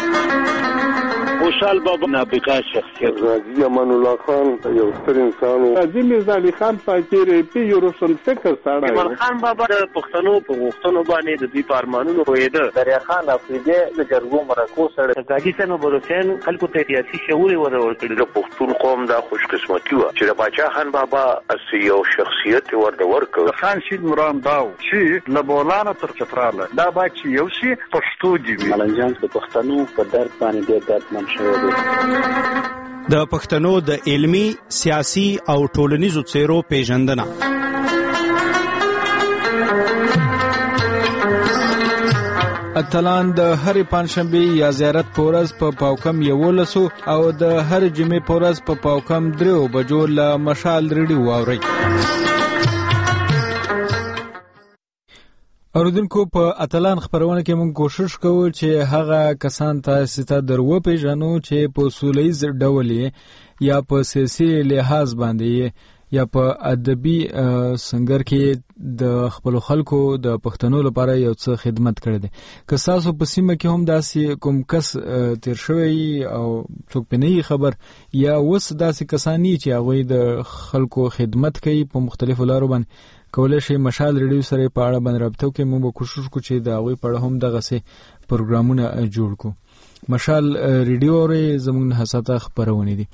خوشحال بابا نابغه شخصیت، غازی امان الله خان یو ستر انسان و، غازی میرزا علي خان فقیر پی یو روشن فکر سره، ایمان خان بابا د پښتنو په غوښتنو باندې د دې پارمانونو پوهیده، دریا خان افریدی د جرګو مرکو سره، غازی سنو بلوچستان خلکو ته سیاسي شعور ورکړي. د پښتون قوم د خوش قسمتي و چې د باچا خان بابا اسی یو شخصیت ورته ورکړ. خان شید مرام داو چې له مولانا تر چتراله دا با چې یو شی پښتو دی. ملنجان د پښتنو په درد باندې ډېر دردمن د پښتنو د علمی، سیاسي او ټولنیزو څیرو پیژندنه. اتلان د هر پنځشنبه یا زیارت په ورځ په پاوکم یولسو او د هر جمعې په ورځ په پاوکم درو بجو له مشال ریډیو واوري. اوردونکو په اتلان خبرونه کې موږ کوشش کوو چې هغه کسان تاسو ته درو پیژنو چې په سولېز ډول یا په سیاسي لحاظ باندې یا په ادبي سنگر کې د خپل خلکو د پښتنو لپاره یو څه خدمت کړی دی. که تاسو په سیمه کې هم داسې کوم کس تیر شوی او څوک په نه خبر یا وس داسې کسانی چې هغه د خلکو خدمت کوي په مختلفو لارو باندې کولای شي مشال ریډیو سره په اړه باندې رابطه وکړي. موږ کوشش کوو چې دا غوي په اړه هم دغه سي پروګرامونه جوړ کو. مشال ریډیو ری زموږ حساسه خبرونه دي.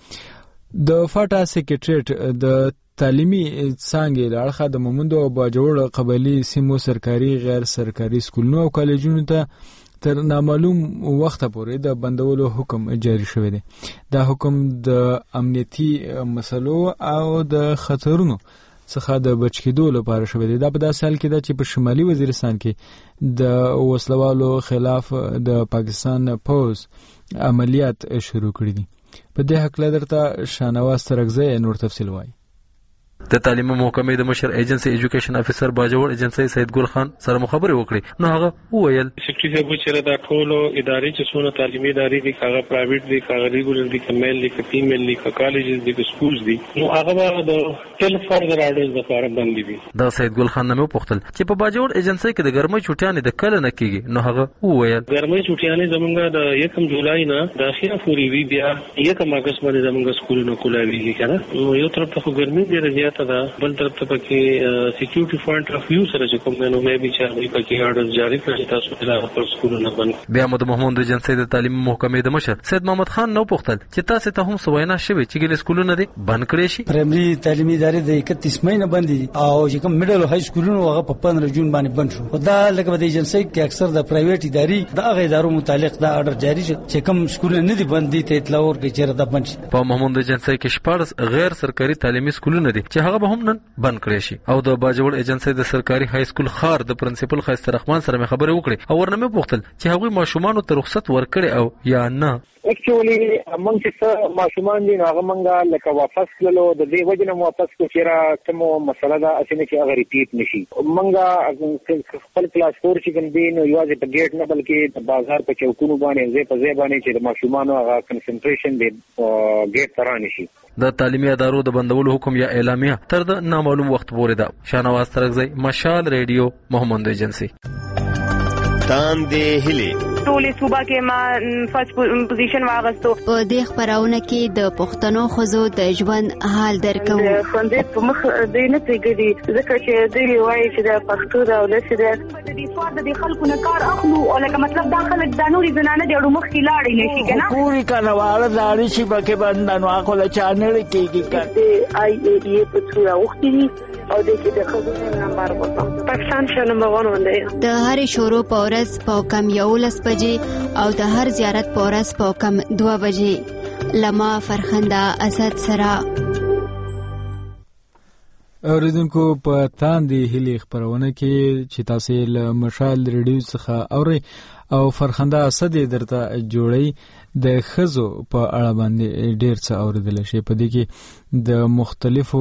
د فاټا سیکریټریټ د تعلیمي څنګه د اړخه د مومندو او باجوړ قبلي سیمو سرکاري غیر سرکاري سکولونو او کالجونو ته تر نامعلوم وخت پورې د بندولو حکم جاری شوی دی. دا حکم د امنیتي مسلو او د خطرونو څخه د بچ کېدو لپاره شوی دی. دا په داسې حال کې ده چې په شمالي وزیرستان کې د وسلوالو خلاف د پاکستان پوز عملیات شروع کړي دي. په دې حق له درته شانواز ترغزه نور تفصیل وایي. د تعلیم محکمې د مشر ایجنسی ایجوکیشن افیسر باجوړ ایجنسی سید ګل خان سره مخابره وکړي. نو هغه وویل سیکریټری صاحب چې دا ټول ادارې چې څونه تعلیمي ادارې دي، هغه پرایویټ دي، هغه ریګولر دي، کمیل دي، فیمیل دي، کالجز دي، سکولز دي، نو هغه د ټل فردر اډرز لپاره باندې دي. دا سید ګل خان نوم پوښتل چې په باجوړ ایجنسی کې د ګرمۍ چټیانې د کله نه کیږي. نو هغه وویل ګرمۍ چټیانې زمونږ د یکم جولای نه د اخیره پورې وی بیا یکم اگست باندې زمونږ سکولونو کولاویږي کنه. نو یو طرف ته ګرمۍ ډیره زیاته ده، بل طرف ته پکې سکیورټي پوینټ اف ویو سره چې کوم نو مې به چې هغه پکې اډر جاری کړی تاسو ته لا پر سکولونه باندې. بیا مو د محمود ایجنسی د تعلیم محکمې د مشر سید محمد خان نو پوښتل چې تاسو ته هم سوینا شوی چې ګل سکولونه دي بند کړی شي. پرایمري تعلیمي ادارې د اکتیس مې نه بند دي او چې کوم میډل او های سکولونه هغه په پندرہ جون باندې بند شو. خدا لکه د ایجنسی کې اکثر د پرایویټ ادارې د هغه ادارو متعلق دا اډر جاری شو چې کوم سکولونه نه دي بند دي ته اطلاع ورکړي چې دا بند شي. په محمود ایجنسی کې شپږ غیر سرکاري تعلیمي سکولونه دي چې هغه به هم نن بند کړی شي. او د باجوړ ایجنسی د سرکاري های سکول خار د پرنسپل خیست رحمان سره خبرې وکړې او ورنه مې پوښتل چې هغوی ماشومان ته رخصت ورکړي او یا نه. اکچولی موږ چې ماشومان دي هغه موږ لکه واپس کړلو د دې وجه نه واپس کو چې را کومه مسله ده اسنه چې هغه ریپیټ نشي. موږ خپل کلاس فور چې کوم دي نو یوازې په ګیټ نه بلکې د بازار په چوکونو باندې ځای په ځای باندې چې د ماشومان هغه کنسنټریشن دی ګیټ ترا نشي. د تعلیمي ادارو د بندولو حکم یا اعلامیه تر د نامعلوم وخت پورې ده. شانواز ترغزی، مشال ریډیو، محمد ایجنسی. تاندې هلي ټولې صوبه کې ما فرست پوزیشن واغستو. په دې خبرونه کې د پښتنو خزو د ژوند حال درکو. خوندې په مخ دې نه پیګدي ځکه چې دې وایي چې د پښتو دا ولسی ده د دې فار د خلکو نه کار اخلو او لکه مطلب دا خلک د نوري زنانه د اړو مخ کې لاړې نشي کنه. پوری کنه واړه لاړې شي بکه باندې نو اخو له چانل کېږي کنه. آی ای ای په څو وخت دي او د کې د خزو نمبر وته پاکستان شو نمبر ون ولې د هرې شروع په ورځ په کم یولس بجې او د هر زیارت په ورځ په کم دوه بجې لما فرخنده اسد سره. اوریدونکو په تاندې هلي خبرونه کې چې تاسو له مشال ریډیو څخه اوري او فرخنده اسد درته جوړي د خزو په اړه باندې ډیر څه اوریدل شي. په دې کې د مختلفو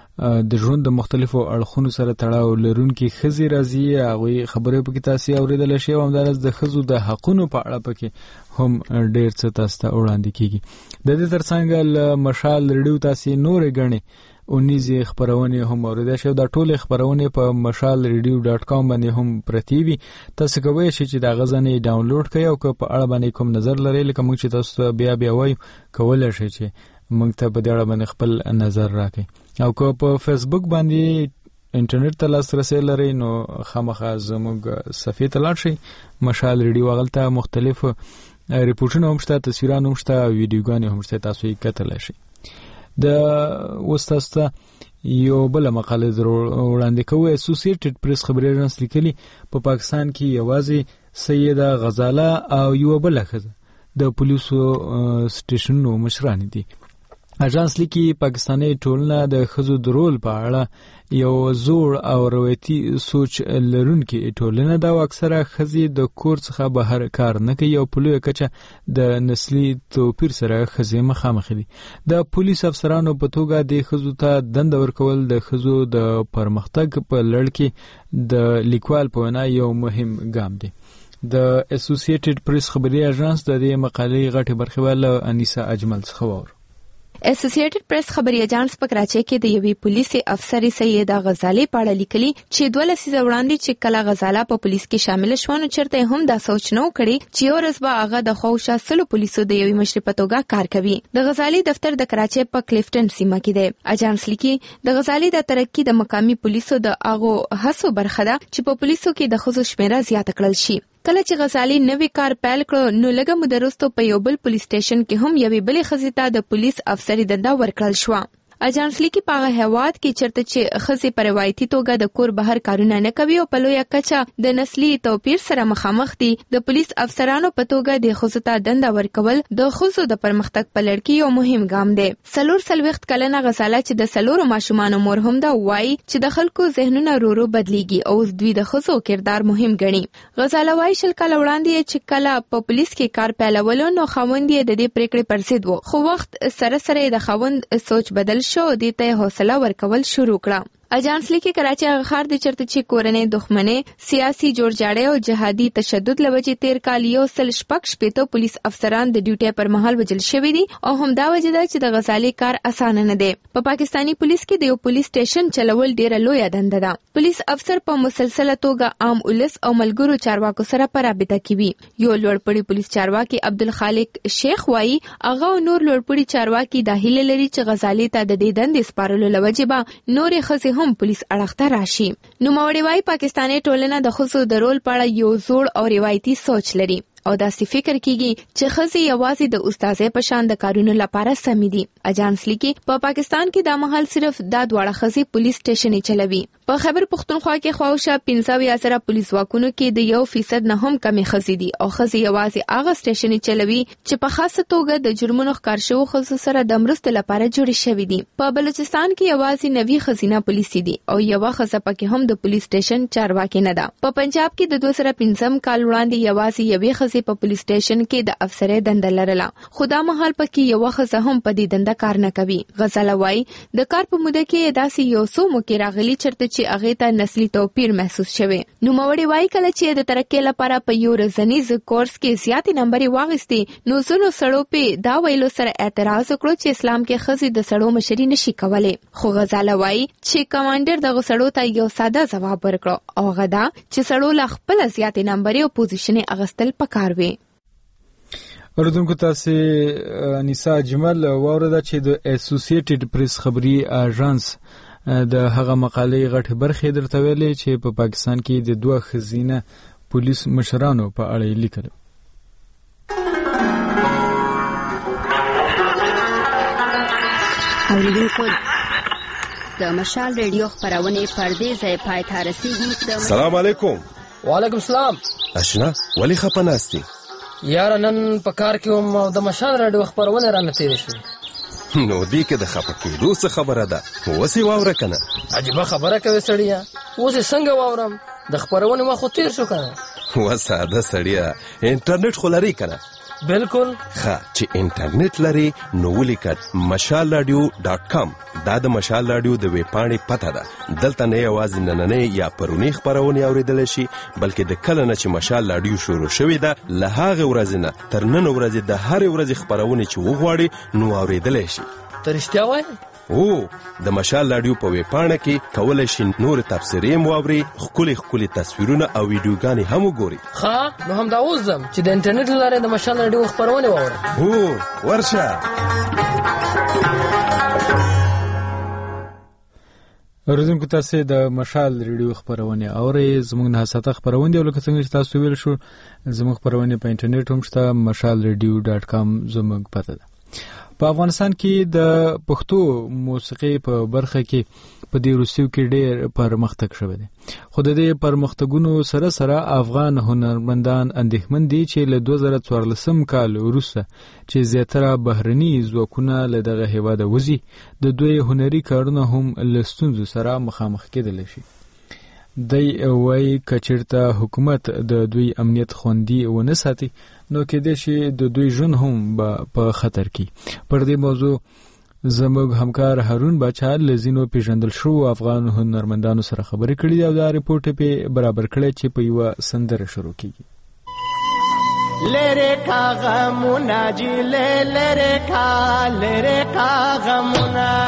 د ژوند د مختلفو اړخونو سره تړاو لرونکي خزي راځي هغه خبرې په کې تاسو اوریدل شي او همدارس د خزو د حقونو په اړه پکې هم ډیر څه تاسو ته وړاندې کیږي. د دې ترڅنګ له مشال ریډیو تاسو نورې غني اونیزه خبرونه هم اوریدل شي. دا ټول خبرونه په مشال ریډیو ډاټ کام باندې هم پرتی وي. تاسو کوی شئ چې دا غزنه ډاونلوډ کړئ او په اړه باندې کوم نظر لرئ لکه موږ چې تاسو بیا بیا وایو کولای شئ چې موږ ته په دې اړه باندې خپل نظر راکړئ. او که په فیسبوک باندې انټرنیټ ته لاسرسي لرئ نو خامخا زموږ صفحه ته لاړ شئ مشال ریډیو غلطه مختلف ریپورتونه هم شته تصویرونه هم شته ویډیوګانې هم شته تاسو یې کتلی شئ. د وستاسته یو بل مقاله وړاندې کوي اسوسییټډ پریس خبري اژانس لیکلي په پاکستان کې یوازې سیده غزاله او یو بل ښځه د پولیسو سټیشنونو مشران دي. اژانس لیکي پاکستاني ټولنه د ښځو د رول په اړه یو زوړ او روایتي سوچ لرونکي ټولنه دا اکثره ښځې د کور څخه بهر کار نه کوي او په لویه کچه د نسلي توپیر سره ښځې مخامخ دي. د پولیس افسرانو په توګه د ښځو ته دنده ورکول د ښځو د پرمختګ په لړ کې د لیکوال په وینا یو مهم ګام دی. د اسوسییټډ پریس خبري اژانس د دې مقالې غټه برخه ول انیسا اجمل څخه وور. اسوسییټډ پریس خبري اژانس په کراچۍ کې د یوې پولیسي افسر سیده غزاله په اړه لیکلي چې دوه لسیزه وړاندې چې کله غزاله په پولیس کې شامل شوه نو چرته هم دا سوچ نه وکړي چې یو ورځ به هغه د خوشا سلو پولیسو د یوې مشرې په توګه کار کوي. د غزالې دفتر د کراچۍ په کلیفټن سیمه کې دی. اژانس لیکي د غزالې د ترقی د مقامی پولیسو د هغو هڅو برخه ده چې په پولیسو کې د ښځو شمیره زیاته کړل شي. کله چې غزالي نوې کار پیل کړو نو لږه موده وروسته په یو بل پولیس سټیشن کې هم یوې بلې ښځې ته د پولیس افسري دنده ورکړل شوه. اژانس لیکي په هغه هیواد کې چرته چې ښځې په روایتي توګه د کور بهر کارونه نه کوي او په لویه کچه د نسلي توپیر سره مخامخ دي د پولیس افسرانو په توګه د ښځو ته دنده ورکول د ښځو د پرمختګ په لړ کې یو مهم ګام دی. څلور څلوېښت کلنه غزاله چې د څلورو ماشومانو مور هم ده وایي چې د خلکو ذهنونه ورو ورو بدلیږي او دوی د ښځو کردار مهم ګڼي. غزاله وایي شل کاله وړاندې چې کله په پولیس کې کار پیلولو نو خاوند یې د دې پریکړې پر ضد و خو وخت سره سره د خاوند سوچ بدل شو دې ته حوصله ورکول شروع کړه. اژانس لیکي کراچۍ هغه ښار دی چېرته چې کورنۍ دښمنۍ سیاسي جوړجاړی او جهادي تشدد له وجې تیر کال یو سل شپږ شپېته پولیس افسران د ډیوټۍ پر مهال وژل شوي دي او همدا وجه ده چې د غزالې کار اسانه نه دی. په پا پاکستاني پولیس کې د یو پولیس سټیشن چلول ډیره لویه دنده ده. پولیس افسر په مسلسله توګه عام ولس او ملګرو چارواکو سره په رابطه کې وي. یو لوړپوړي پولیس چارواکي عبدالخالق شیخ وایي هغه نور لوړپوړي چارواکي دا هیله لري چې غزالې ته د دې دندې سپارلو له وجې به نورې ښځې هم پولیس اړخته راشي. نوموړی وایي پاکستاني ټولنه د ښځو د رول په اړه یو زوړ او روایتي سوچ لري او داسې فکر کیږي چې ښځې یوازې د استادۍ په شان د کارونو لپاره سمې دي. اژانس لیکي په پاکستان کې دا مهال صرف دا دواړه ښځې پولیس سټیشن چلوي. په خیبر پختونخوا کې خواوشا پنځه اویا زره پولیس واکونو کې د یو فیصد نه هم کمې ښځې دي او ښځې یوازې هغه سټیشن چلوي چې په خاصه توګه د جرمونو ښکار شوو ښځو سره د مرستې لپاره جوړې شوې دي. په بلوچستان کې یوازې نوي ښځینه پولیسي دي او یوه ښځه پکې هم د پولیس سټیشن چارواکي نه ده. په پنجاب کې د دوه زره پنځم کال وړاندې یوازې یوې ښځې په پولیس سټیشن کې د افسرۍ دنده لرله خو دا مهال پکې یوه ښځه هم په دې دنده کار نه کوي. غزاله وایي د کار په موده کې داسې یو څو موقعې راغلي چېرته چې هغې ته نسلي توپیر محسوس شوی. نوموړی وایي کله چې د ترقۍ لپاره په یو ورځنیز کورس کې زیاتې نمبرې واخیستې نو ځینو سړو پې دا ویلو سره اعتراض وکړو چې اسلام کې ښځې د سړو مشري نشي کولی. خو غزاله وایي چې کمانډر دغه سړو ته یو ساده ځواب ورکړو او هغه دا چې سړو لا خپله زیاتې نمبرې او پوزیشنې اخیستل پکار وي. اوریدونکو تاسو انیسا اجمل واورده چې د اسوسییټډ پریس خبري اژانس د هغه مقالې غټه برخه درته ویلې چې په پاکستان کې د دوه ښځینه پولیس مشرانو په اړه لیکل. اوریدونکو د د مشال ریډیو خبرونه پردې ځای پای ته رسیدي. سلام علیکم. وعلیکم السلام. اشنا ولی خپناستی یار نن په کار کې هم د مشال ریډیو خبرونه را نتیری شو. نو دې کې د خپکېدو څه خبره ده؟ وسی واوره کنه. عجیب خبره کوي سړیا. اوس څنګه واورم؟ د خبرونه ما خو تیر شو کنه. و ساده سړیا انټرنیټ خو لري کنه. بالکل. ښه چې انټرنیټ لري نو ولیکه مشال رادیو ډاټ کام. دا د مشال رادیو د ویب پاڼې پته ده. دلته نه یوازې نننۍ یا پرونی خبرونه اوریدل شي بلکې د کله نه چې مشال رادیو شروع شوې ده له هغه ورځې نه تر نن ورځې د هر ورځې خبرونه چې وغواړي نو اوریدل شي. ته رښتیا وایې؟ او د مشال رادیو په ویب پاڼه کې کولای شي نور تفسیرې مواوري ښکلي ښکلي تصویرونه او ویډیوګانې هم وګوري. ښه نو همدا اوس ځم چې د انټرنیټ له لارې د مشال رادیو خبرونه واورم. هو ورشه. اوریدونکو تاسو د مشال ریډیو خبرونه اورئ. زموږ نه ساته خبرونه یو لکه څنګه چې تاسو ویل شو زموږ خبرونه په انټرنیټ هم شته. مشال ریډیو ډاټ کام زموږ پته ده. په افغانستان کې د پښتو موسیقي په برخه کې په دې وروستیو کې ډېر پرمختګ شوی دی. خو د دې پرمختګونو سره سره افغان هنرمندان اندېښمن دي چې له دوه زره څوارلسم کال وروسته چې زیاتره بهرني ځواکونه له دغه هېواده وځي د دوی هنري کارونه هم له ستونزو سره مخامخ کېدلی شي. دی وایي که چېرته حکومت د دوی امنیت خوندي ونه ساتي نو کېدای شي د دوی ژوند هم په خطر کې. پر دې موضوع زموږ همکار هارون باچا له ځینو پیژندل شوو افغان هنرمندانو سره خبرې کړې دي او دا رپورټ یې برابر کړی چې په یوه سندره شروع کېږي. لره کا غمونه جیله لره کا لره کا غمونه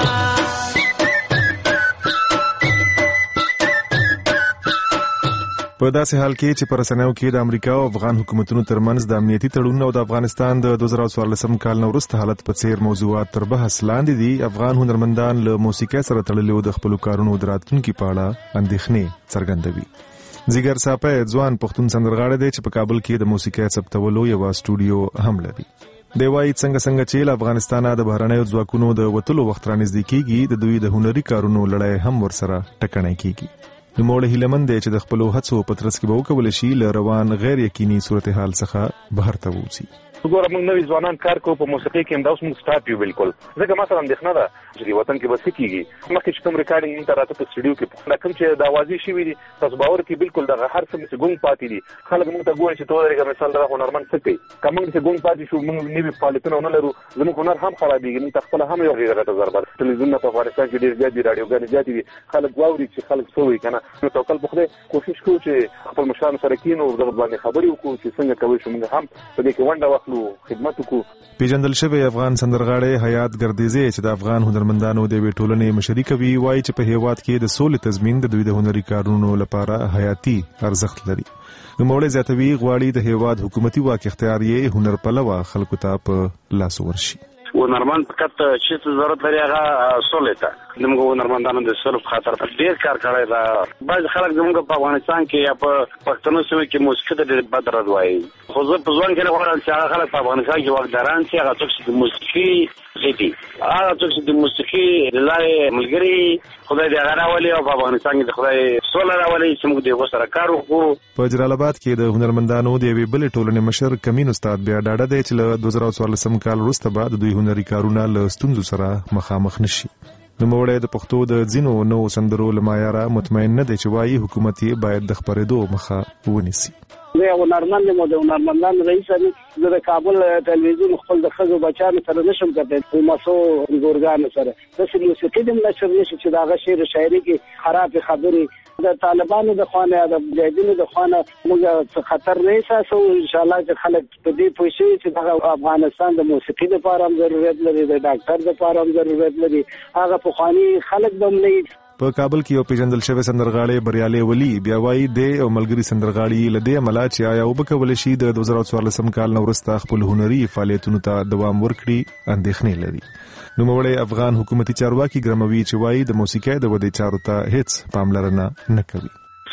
په داسې حال کې چې پر رسنیو کې د امریکا او افغان حکومتونو ترمنځ د امنیتي تړونونو او د افغانستان د دوه زره څوارلسم کال نه وروسته حالت په څیر موضوعات تر بحث لاندې دي، افغان هنرمندان له موسیقۍ سره تړلي د خپلو کارونو د راتلونکي په اړه اندېښنې څرګندوي. زیګر صاحب ځوان پښتون سندرغاړی دی چې په کابل کې د موسیقۍ ثبتولو یوه سټوډیو هم لري. دی وایي څنګه څنګه چې له افغانستانه د بهرنیو ځواکونو د وتلو وخت رانږدې کېږي د دوی د هنري کارونو لړۍ هم ورسره ټکنۍ کېږي. نوموړی هیلهمند دی چې د خپلو هڅو په ترڅ کې به وکولی شي له روان غیر یقیني صورتحال څخه بهر ته ووځي. ګوره موږ نوي ځوانان کار کوو په موسیقۍ کې همدا اوس موږ سټاپ یو بالکل ځکه ما سره اندېښنه ده چې د وطن کې به څه کېږي. مخکې چې کوم ریکارډینګ موږ ته راته په سټوډیو کې دا کوم چې د اوازې شوي دي تاسو باور کې بالکل دغه هر څه چې ګونګ پاتې دي. خلک موږ ته ګوري چې ته ودرېږه مثال دغه هنرمند څه کوي. که موږ چې ګونګ پاتې شو موږ نوي فعالیتونه ونه لرو زموږ هنر هم خرابېږي. موږ ته خپله هم یو غېږه تجربه ده. تلویزیونونه په افغانستان کې ډېر زیات دي، راډیوګانې زیاتې دي، خلک واوري چې خلک څه وایي که نه. نو توکل په خدای کوشش کوو چې خپل مشرانو سره کښېنو دغه باندې خبرې وکړو چې څنګه کولی شو موږ هم په دې کې ونډه واخلو، خدمت وکړو. پیژندل شوی افغان سندرغاړی حیات ګردیزی چې د افغان هنرمندانو د یوې ټولنې مشري کوي وایي چې په هېواد کې د سولې تضمین د دوی د هنري کارونو لپاره حیاتي ارزښت لري. نوموړی زیاتوي غواړي د هېواد حکومتي واک اختیار یې هنر پلوه خلکو ته په لاس ورشي. هنرمند فقط چې ضرورت لري هغه سولې ته. زموږ هنرمندانو د سولې په خاطر ډېر کار کړی ده. بعضې خلک زموږ په افغانستان کې یا په پښتنو سیمه کې موسیقي ته ډېر بد رد وایي. خو زه په ځوان کې نه غواړم چې هغه خلک په افغانستان کې واکداران شي، هغه څوک چې د موسیقي غټي هغه څوک چې د موسیقي د لارې ملګري خدای دې هغه راولي او په افغانستان کې د خدای سوله راولي چې موږ د هغو سره کار وکړو. په جلال آباد کې د هنرمندانو د یوې بلې ټولنې مشر کمین استاد بیا ډاډه دی چې له دوه زره څوارلسم کال وروسته به د دوی هنري کارونه له ستونزو سره مخامخ نشي. نوموړی د پښتو د ځینو نوو سندرو له معیاره مطمئن نه دی چې وایي حکومت یې باید د خپرېدو مخه ونیسي. زه یو هنرمند یم او د هنرمندانو رئیس یم. زه د کابل تلویزیون خپل د ښځو بچیانو سره نشم کتلی، مسو ګورګانو سره. داسې موسیقي دې نشر نشي چې د هغه شعر و شاعري کې خرابې خبرې د طالبانو د خوا نه یا د مجاهدینو د خوا نه موږ څه خطر نه احساسوو. انشاءالله چې خلک په دې پوه شي چې دغه افغانستان د موسیقي دپاره هم ضرورت لري، د ډاکټر دپاره هم ضرورت لري. هغه پخواني خلک به هم نه وي. په کابل کې یو پیژندل شوی سندرغاړی بریالي ولی بیا وایي دی او ملګري سندرغاړي له دې عمله چې آیا وبکولی شي د دوه زره څوارلسم کال نه وروسته خپل هنري فعالیتونو ته دوام ورکړي اندېښنې لري. نوموړی افغان حکومتي چارواکي ګرموي چې وایي د موسیقۍ د ودې چارو ته هیڅ پاملرنه نه کوي.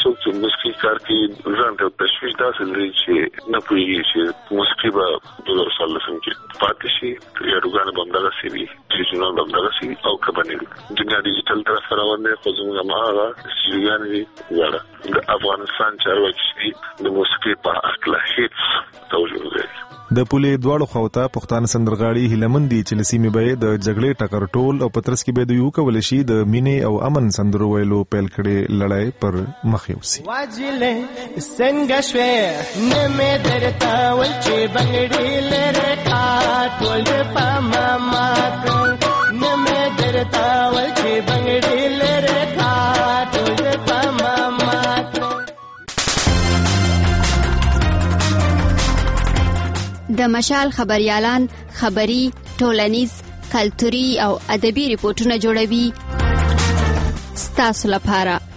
څوک چې موسیقي کار کې ځان ته تشویش داسې لري چې نه پوهېږي چې موسیقي به دوه زره څلورلسم کې پاتې شي، یاډوګانې به همدغسې وي، ټلویزیونونه به همدغسې وي او که به نه وي. دنیا ډیجیټل طرف ته روان دی، خو زموږ هماغه سټوډیوګانې دي واړه د افغانستان چارواکي چې دي د موسیقي په هکله هېڅ توجه نه کوي. د پولې دواړو خواته پښتانه سندرغاړي هیلمن دي چې لسیمې به د جګړې ټکر ټول او پترس کې به دوی وکول شي د مینې او امن سندرو ویلو پیل کړي لړۍ پر مخ یوسي. واجلې څنګه شوې نمې درته ول چې بنګړي لره کا ټول پما مات نمې درته ول چې بنګړي لره کا ټول پما مات. د مشال خبريالان خبري، ټولنیز، کلتوري او ادبي ریپورتونه جوړوي ستاسو لپاره.